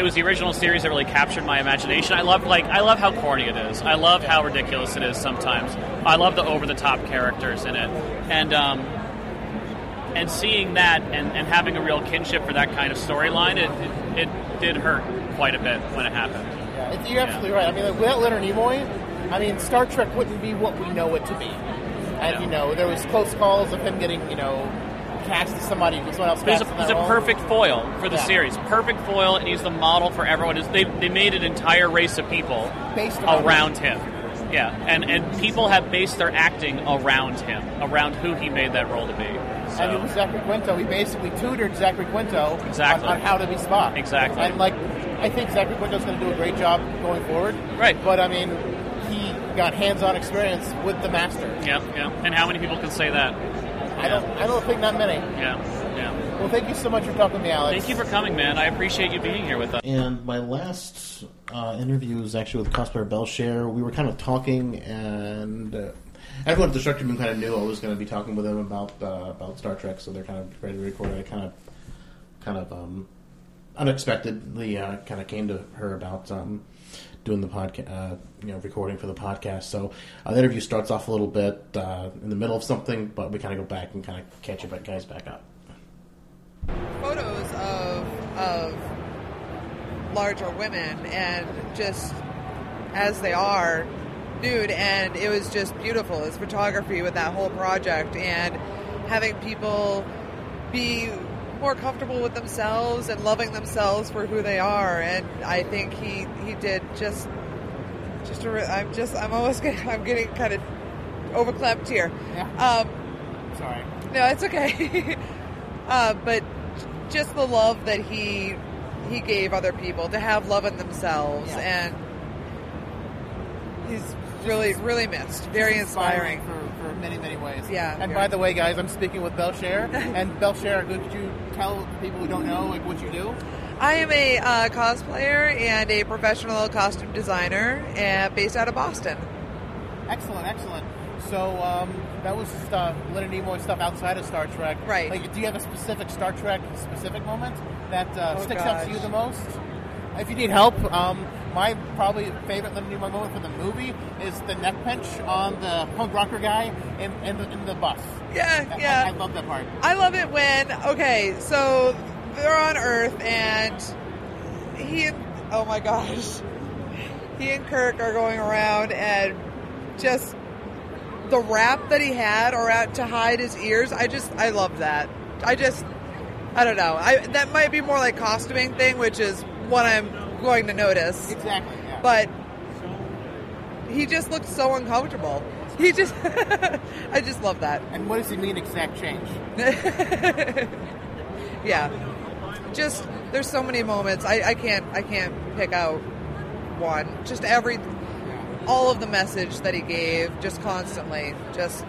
K: it was the original series that really captured my imagination. I love like I love how corny it is. I love how ridiculous it is sometimes. I love the over the top characters in it, and um, and seeing that and, and having a real kinship for that kind of storyline, it, it it did hurt quite a bit when it happened.
H: Yeah, it's, you're absolutely right. I mean, like, without Leonard Nimoy, I mean, Star Trek wouldn't be what we know it to be. And yeah. you know, there was close calls of him getting you know. cast as somebody, someone else.
K: He's a, he's a perfect foil for the
H: yeah.
K: series. Perfect foil, and he's the model for everyone. They they made an entire race of people
H: based around,
K: around him. Yeah, and and people have based their acting around him, around who he made that role to be. So.
H: And it was Zachary Quinto. He basically tutored Zachary Quinto
K: exactly.
H: on, on how to be Spock.
K: Exactly.
H: And like, I think Zachary Quinto's going to do a great job going forward.
K: Right.
H: But I mean, he got hands-on experience with the Master.
K: Yeah, yeah. And how many people can say that?
H: I don't. I don't think not many.
K: Yeah, yeah.
H: Well, thank you so much for talking to me, Alex.
K: Thank you for coming, man. I appreciate you being here with us.
F: And my last uh, interview was actually with cosplayer Belshare. We were kind of talking, and uh, everyone at Destructive Moon kind of knew I was going to be talking with them about uh, about Star Trek, so they're kind of ready to record. I kind of, kind of um, unexpectedly uh, kind of came to her about. Um, doing the podcast, uh, you know, recording for the podcast. So uh, the interview starts off a little bit uh, in the middle of something, but we kind of go back and kind of catch you guys back up.
L: Photos of of larger women and just as they are, nude, and it was just beautiful. It's photography with that whole project and having people be more comfortable with themselves and loving themselves for who they are, and I think he he did just just a re- I'm just I'm almost getting, I'm getting kind of overclamped here.
H: Yeah.
L: Um,
H: Sorry.
L: No, it's okay. uh, but just the love that he he gave other people to have love in themselves,
H: yeah.
L: and he's really really missed. Very inspiring.
H: inspiring for, for many many ways.
L: Yeah.
H: And by the way, guys, I'm speaking with Belshare. And Belshare, could you tell people who don't know like what you do?
L: I am a uh, cosplayer and a professional costume designer uh, based out of Boston.
H: Excellent, excellent. So um, that was uh, Leonard Nimoy stuff outside of Star Trek.
L: Right.
H: Like, do you have a specific Star Trek specific moment that uh,
L: oh,
H: sticks
L: gosh.
H: out to you the most? If you need help, um, my probably favorite Leonard Nimoy moment for the movie is the neck pinch on the punk rocker guy in, in, the, in the bus.
L: Yeah,
H: I,
L: yeah.
H: I, I love that part.
L: I love it when, okay, so they're on Earth and he and, oh my gosh, he and Kirk are going around and just the wrap that he had around to hide his ears, I just, I love that. I just, I don't know. I that might be more like costuming thing, which is what I'm going to notice.
H: Exactly, yeah.
L: But he just looked so uncomfortable. He just, I just love that.
H: And what does he mean, exact change?
L: Yeah. Just, there's so many moments. I, I can't, I can't pick out one. Just every, all of the message that he gave, just constantly, just,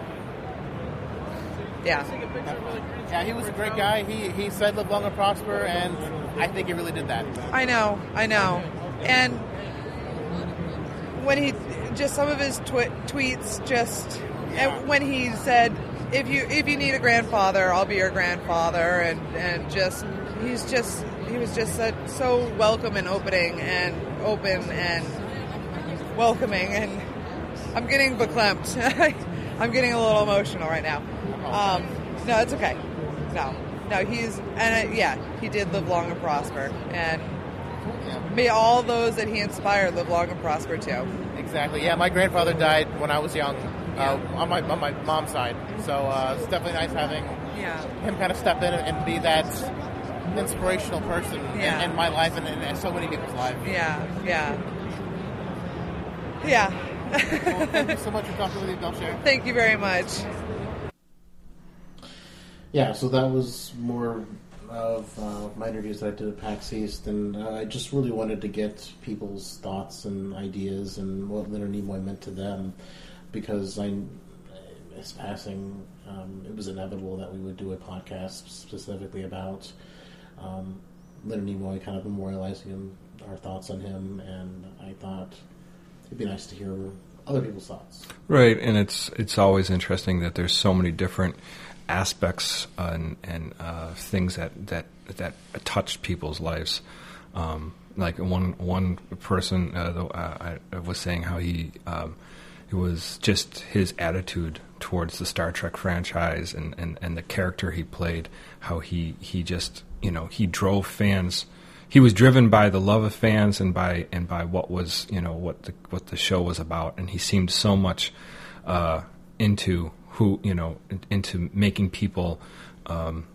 L: yeah.
H: Yeah, he was a great guy. He he said live long and prosper, and I think he really did that.
L: I know, I know. And when he, just some of his twi- tweets, just,
H: Yeah.
L: and when he said, if you if you need a grandfather, I'll be your grandfather, and, and just, he's just, he was just so, so welcome and opening, and open and welcoming, and I'm getting verklempt. I'm getting a little emotional right now. Um, no, it's okay. No, no, he's, and uh, yeah, he did live long and prosper, and may all those that he inspired live long and prosper too.
H: Exactly. Yeah, my grandfather died when I was young, uh, on my on my mom's side. So uh, it's definitely nice having
L: yeah.
H: him kind of step in and be that inspirational person
L: Yeah.
H: in, in my life and in so many people's lives.
L: Yeah, yeah, yeah.
H: Well, thank you so much for talking with me, Belshare.
L: Thank you very much.
F: Yeah, so that was more of uh, my interviews that I did at PAX East, and uh, I just really wanted to get people's thoughts and ideas and what Leonard Nimoy meant to them, because I, his passing, um, it was inevitable that we would do a podcast specifically about um, Leonard Nimoy, kind of memorializing him, our thoughts on him, and I thought it'd be nice to hear other people's thoughts.
G: Right, and it's it's always interesting that there's so many different aspects and, and uh, things that, that that touched people's lives. Um, like one one person uh, the, uh, I was saying how he um, it was just his attitude towards the Star Trek franchise and, and, and the character he played, how he, he just, you know, he drove fans. He was driven by the love of fans and by and by what was, you know, what the what the show was about, and he seemed so much uh, into who, you know, into making people um,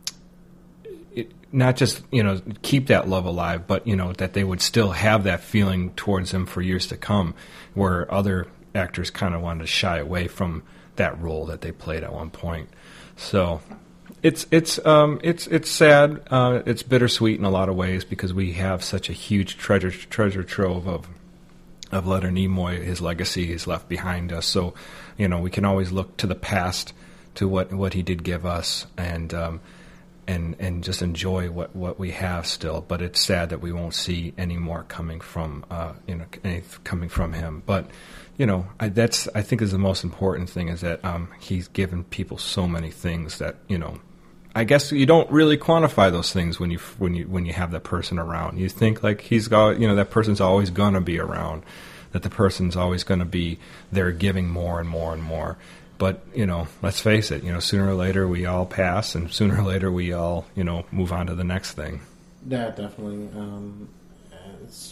G: it, not just, you know, keep that love alive, but, you know, that they would still have that feeling towards him for years to come, where other actors kind of wanted to shy away from that role that they played at one point. So it's it's um, it's it's sad. Uh, it's bittersweet in a lot of ways because we have such a huge treasure treasure trove of of Leonard Nimoy. His legacy is left behind us. So, you know, we can always look to the past, to what what he did give us, and um, and and just enjoy what, what we have still. But it's sad that we won't see any more coming from uh, you know any, coming from him. But you know, I, that's I think is the most important thing, is that um, he's given people so many things that, you know, I guess you don't really quantify those things when you when you when you have that person around. You think like he's got, you know, that person's always gonna be around, that the person's always gonna be there giving more and more and more. But, you know, let's face it, you know, sooner or later we all pass, and sooner or later we all, you know, move on to the next thing.
F: Yeah, definitely. Um, it's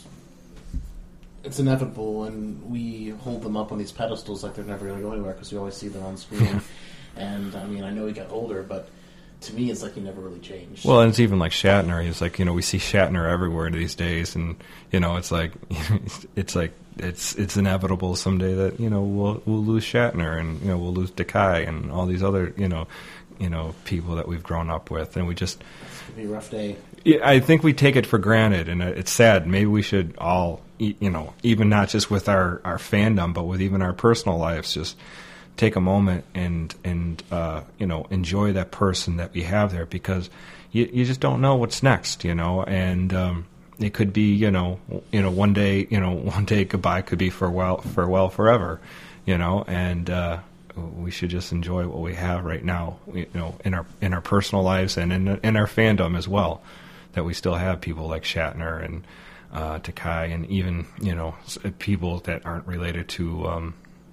F: it's inevitable, and we hold them up on these pedestals like they're never going to go anywhere because we always see them on screen. And, I mean, I know he got older, but to me it's like he never really changed.
G: Well, and it's even like Shatner. He's like, you know, we see Shatner everywhere these days, and, you know, it's like, it's like, it's it's inevitable someday that, you know, we'll we'll lose Shatner, and, you know, we'll lose Takei and all these other, you know, you know, people that we've grown up with, and we just...
F: It's going to be a rough day.
G: I think we take it for granted, and it's sad. Maybe we should all, you know, even not just with our, our fandom, but with even our personal lives, just take a moment and, and uh, you know, enjoy that person that we have there, because you, you just don't know what's next, you know, and um, it could be, you know, you know, one day, you know, one day goodbye could be farewell, farewell forever, you know, and uh, we should just enjoy what we have right now, you know, in our in our personal lives and in in our fandom as well. That we still have people like Shatner and uh, Takei, and even, you know, people that aren't related to, um,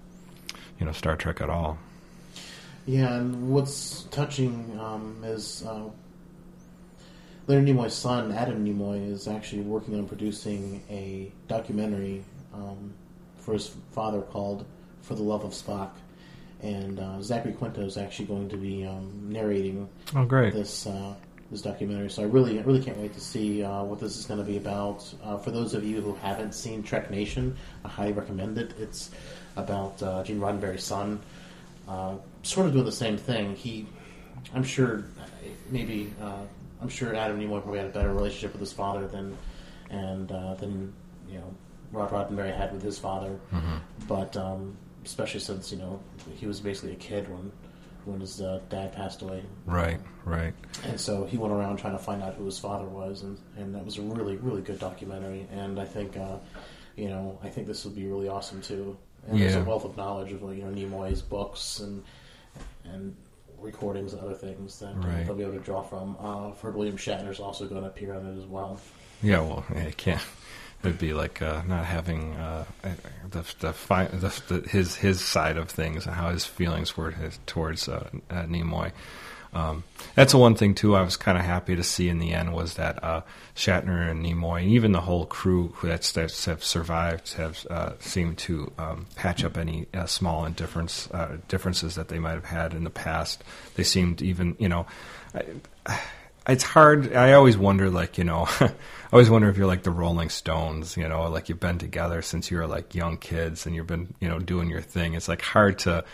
G: you know, Star Trek at all.
F: Yeah, and what's touching um, is uh, Leonard Nimoy's son, Adam Nimoy, is actually working on producing a documentary um, for his father called For the Love of Spock. And uh, Zachary Quinto is actually going to be um, narrating
G: oh, great.
F: this uh, this documentary. So I really, I really can't wait to see uh, what this is going to be about. Uh, for those of you who haven't seen Trek Nation, I highly recommend it. It's about uh, Gene Roddenberry's son, uh, sort of doing the same thing. He, I'm sure, maybe, uh, I'm sure Adam Nimoy probably had a better relationship with his father than, and uh, than you know, Rod Roddenberry had with his father.
G: Mm-hmm.
F: But um, especially since, you know, he was basically a kid when. when his uh, dad passed away.
G: Right, right.
F: And so he went around trying to find out who his father was, and, and that was a really, really good documentary. And I think, uh, you know, I think this would be really awesome too. And
G: yeah.
F: There's a wealth of knowledge of, you know, Nimoy's books and and recordings and other things that
G: right.
F: uh, they'll be able to draw from. Uh, I've heard William Shatner's also going to appear on it as well.
G: Yeah, well, yeah, it can't. It'd be like uh, not having uh, the, the, fi- the, the his his side of things and how his feelings were his, towards uh, uh, Nimoy. Um, that's the one thing too. I was kind of happy to see in the end was that uh, Shatner and Nimoy, and even the whole crew who that's, that's have survived, have uh, seemed to um, patch up any uh, small indifference uh, differences that they might have had in the past. They seemed even, you know. I, It's hard. I always wonder, like, you know, I always wonder if you're like the Rolling Stones, you know, like you've been together since you were like young kids and you've been, you know, doing your thing. It's like hard to,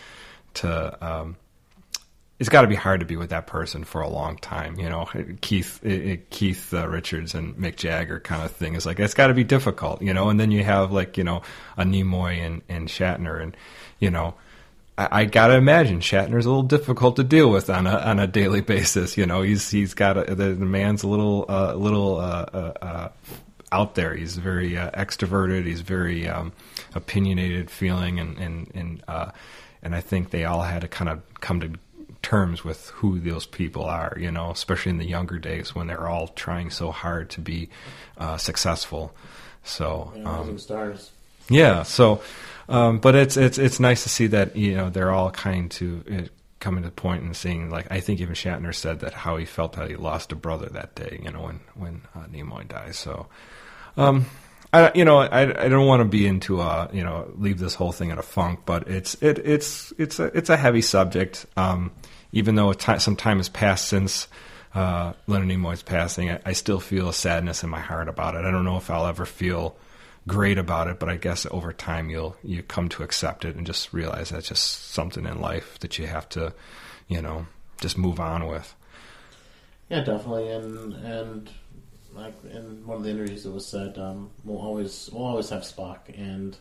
G: to, um, it's got to be hard to be with that person for a long time, you know. Keith, it, Keith uh, Richards and Mick Jagger kind of thing is like, it's got to be difficult, you know. And then you have like, you know, a Nimoy and, and Shatner, and, you know, I, I gotta imagine Shatner's a little difficult to deal with on a on a daily basis. You know, he's he's got a, the, the man's a little uh, little uh, uh, uh, out there. He's very uh, extroverted. He's very um, opinionated feeling, and and and uh, and I think they all had to kind of come to terms with who those people are, you know, especially in the younger days when they're all trying so hard to be uh, successful. So,
F: yeah,
G: um,
F: stars.
G: Yeah. So, um, but it's it's it's nice to see that, you know, they're all kind to uh, coming to the point and seeing, like, I think even Shatner said that how he felt how he lost a brother that day, you know, when when uh, Nimoy dies. So, um, I you know I I don't want to be into a you know leave this whole thing in a funk, but it's it it's it's a it's a heavy subject. Um, even though t- some time has passed since uh, Leonard Nimoy's passing, I, I still feel a sadness in my heart about it. I don't know if I'll ever feel great about it, but I guess over time you'll you come to accept it and just realize that's just something in life that you have to, you know, just move on with.
F: Yeah, definitely, and and like in one of the interviews it was said, um, we'll always we'll always have Spock, and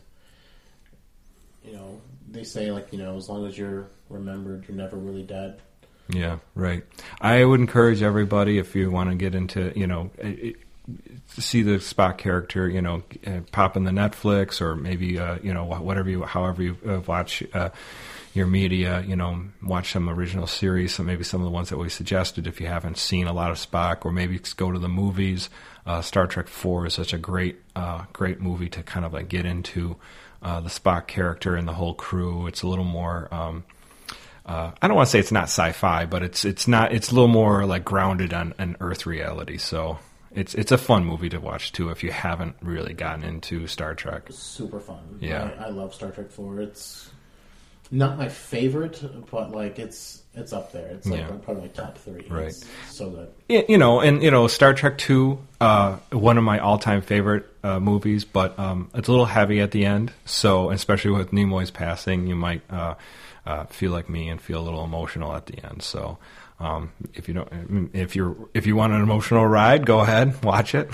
F: you know they say, like, you know, as long as you're remembered, you're never really dead.
G: Yeah, right. I would encourage everybody, if you want to get into, you know, it, see the Spock character, you know, uh, pop in the Netflix or maybe, uh, you know, whatever you, however you uh, watch uh, your media, you know, watch some original series, so maybe some of the ones that we suggested if you haven't seen a lot of Spock, or maybe go to the movies. Uh, Star Trek four is such a great, uh, great movie to kind of like get into uh, the Spock character and the whole crew. It's a little more, um, uh, I don't want to say it's not sci-fi, but it's it's not, it's a little more like grounded on, on Earth reality. So It's it's a fun movie to watch too if you haven't really gotten into Star Trek.
F: It's super fun.
G: Yeah,
F: I, I love Star Trek four. It's not my favorite, but like it's it's up there. It's like
G: yeah.
F: probably my top three.
G: Right,
F: it's so good.
G: Yeah, you know, and you know, Star Trek two, uh, one of my all-time favorite uh, movies, but um, it's a little heavy at the end. So, especially with Nimoy's passing, you might uh, uh, feel like me and feel a little emotional at the end. So. Um, if you don't, if you're, if you want an emotional ride, go ahead, watch it.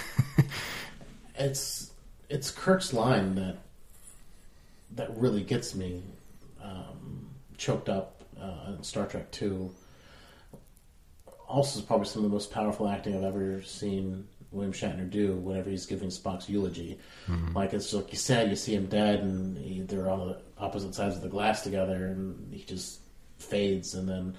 F: it's it's Kirk's line that that really gets me um, choked up uh, in Star Trek two. Also, is probably some of the most powerful acting I've ever seen William Shatner do. Whenever he's giving Spock's eulogy, mm-hmm. like it's like you said, you see him dead, and he, they're on the opposite sides of the glass together, and he just fades, and then.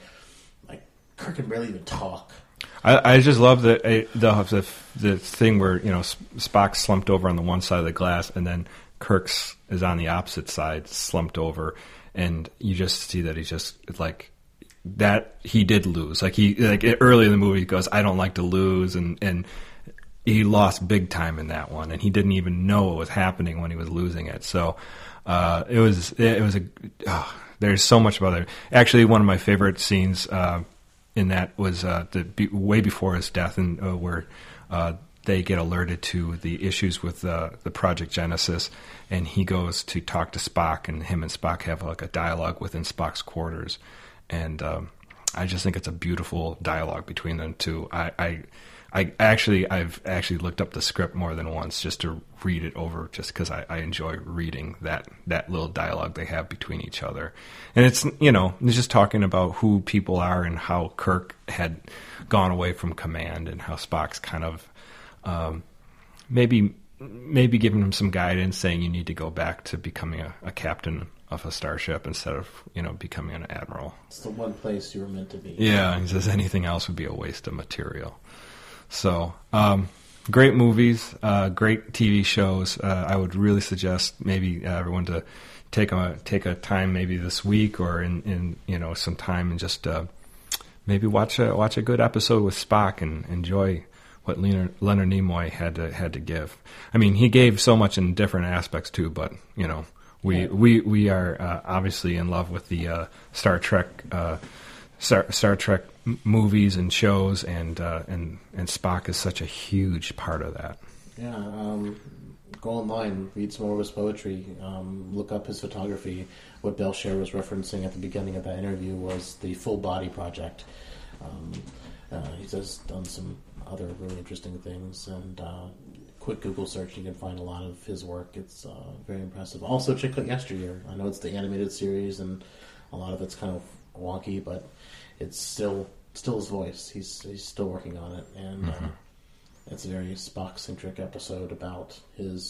F: Kirk can barely even talk.
G: I, I just love the, the the the thing where, you know, Spock's slumped over on the one side of the glass, and then Kirk's is on the opposite side, slumped over, and you just see that he's just like that. He did lose. Like he like early in the movie, he goes, "I don't like to lose," and and he lost big time in that one, and he didn't even know what was happening when he was losing it. So uh, it was it was a oh, there's so much about it. Actually, one of my favorite scenes. Uh, In that was uh, the be, way before his death, and uh, where uh, they get alerted to the issues with uh, the Project Genesis, and he goes to talk to Spock, and him and Spock have like a dialogue within Spock's quarters, and um, I just think it's a beautiful dialogue between them two. I, I, I actually I've actually looked up the script more than once just to read it over, just because I, I enjoy reading that that little dialogue they have between each other. And it's, you know, it's just talking about who people are and how Kirk had gone away from command, and how Spock's kind of um, maybe maybe giving him some guidance, saying you need to go back to becoming a, a captain of a starship instead of, you know, becoming an admiral.
F: It's the one place you were meant to be.
G: Yeah, he says anything else would be a waste of material. So, um, great movies, uh, great T V shows. Uh, I would really suggest maybe uh, everyone to take a take a time, maybe this week or in, in you know some time, and just uh, maybe watch a watch a good episode with Spock and enjoy what Leonard, Leonard Nimoy had to had to give. I mean, he gave so much in different aspects too, but you know, we yeah. we we are uh, obviously in love with the uh, Star Trek. Uh, Star, Star Trek m- movies and shows, and uh, and and Spock is such a huge part of that.
F: Yeah, um, go online, read some more of his poetry, um, look up his photography. What Belcher was referencing at the beginning of that interview was the Full Body Project. Um, uh, he's just done some other really interesting things, and uh, quick Google search, you can find a lot of his work. It's uh, very impressive. Also, check out Yesteryear. I know it's the animated series, and a lot of it's kind of wonky, but it's still still his voice. He's he's still working on it, and mm-hmm. uh, it's a very Spock-centric episode about his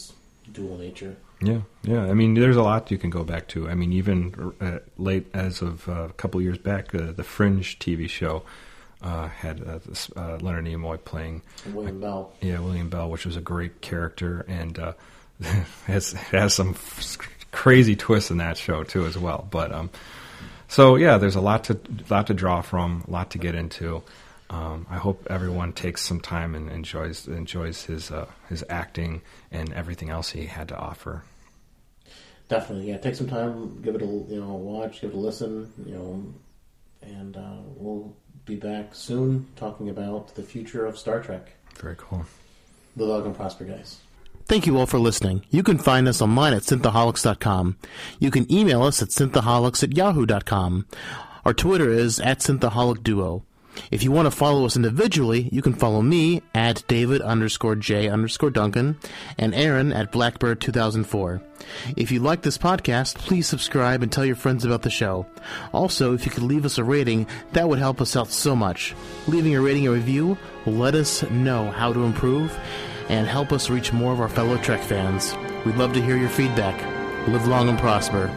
F: dual nature.
G: Yeah, yeah. I mean, there's a lot you can go back to. I mean, even uh, late as of uh, a couple years back, uh, the Fringe T V show uh, had uh, this, uh, Leonard Nimoy playing
F: William
G: uh,
F: Bell.
G: Yeah, William Bell, which was a great character, and uh, has has some f- crazy twists in that show too, as well. But um, so yeah, there's a lot to lot to draw from, a lot to get into. Um, I hope everyone takes some time and enjoys enjoys his uh, his acting and everything else he had to offer.
F: Definitely, yeah. Take some time, give it a you know watch, give it a listen, you know, and uh, we'll be back soon talking about the future of Star Trek.
G: Very cool.
F: Live long and prosper, guys. Thank you all for listening. You can find us online at synthaholics dot com. You can email us at synthaholics at yahoo dot com. Our Twitter is at synthaholicduo. If you want to follow us individually, you can follow me at David underscore J underscore Duncan and Aaron at Blackbird two thousand four. If you like this podcast, please subscribe and tell your friends about the show. Also, if you could leave us a rating, that would help us out so much. Leaving a rating and review will let us know how to improve and help us reach more of our fellow Trek fans. We'd love to hear your feedback. Live long and prosper.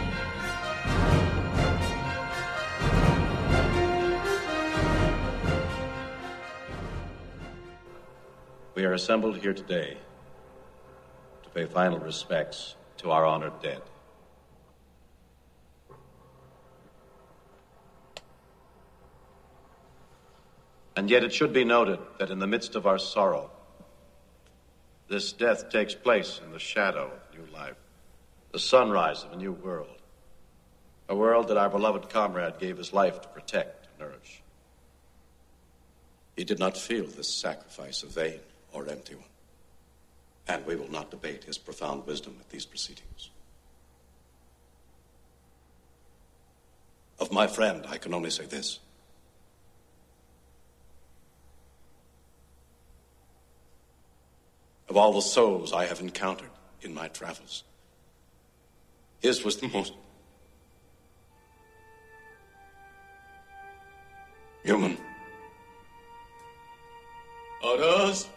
M: We are assembled here today to pay final respects to our honored dead. And yet it should be noted that in the midst of our sorrow, this death takes place in the shadow of new life, the sunrise of a new world, a world that our beloved comrade gave his life to protect and nourish. He did not feel this sacrifice a vain or empty one, and we will not debate his profound wisdom at these proceedings. Of my friend, I can only say this. Of all the souls I have encountered in my travels, his was the most human. Others?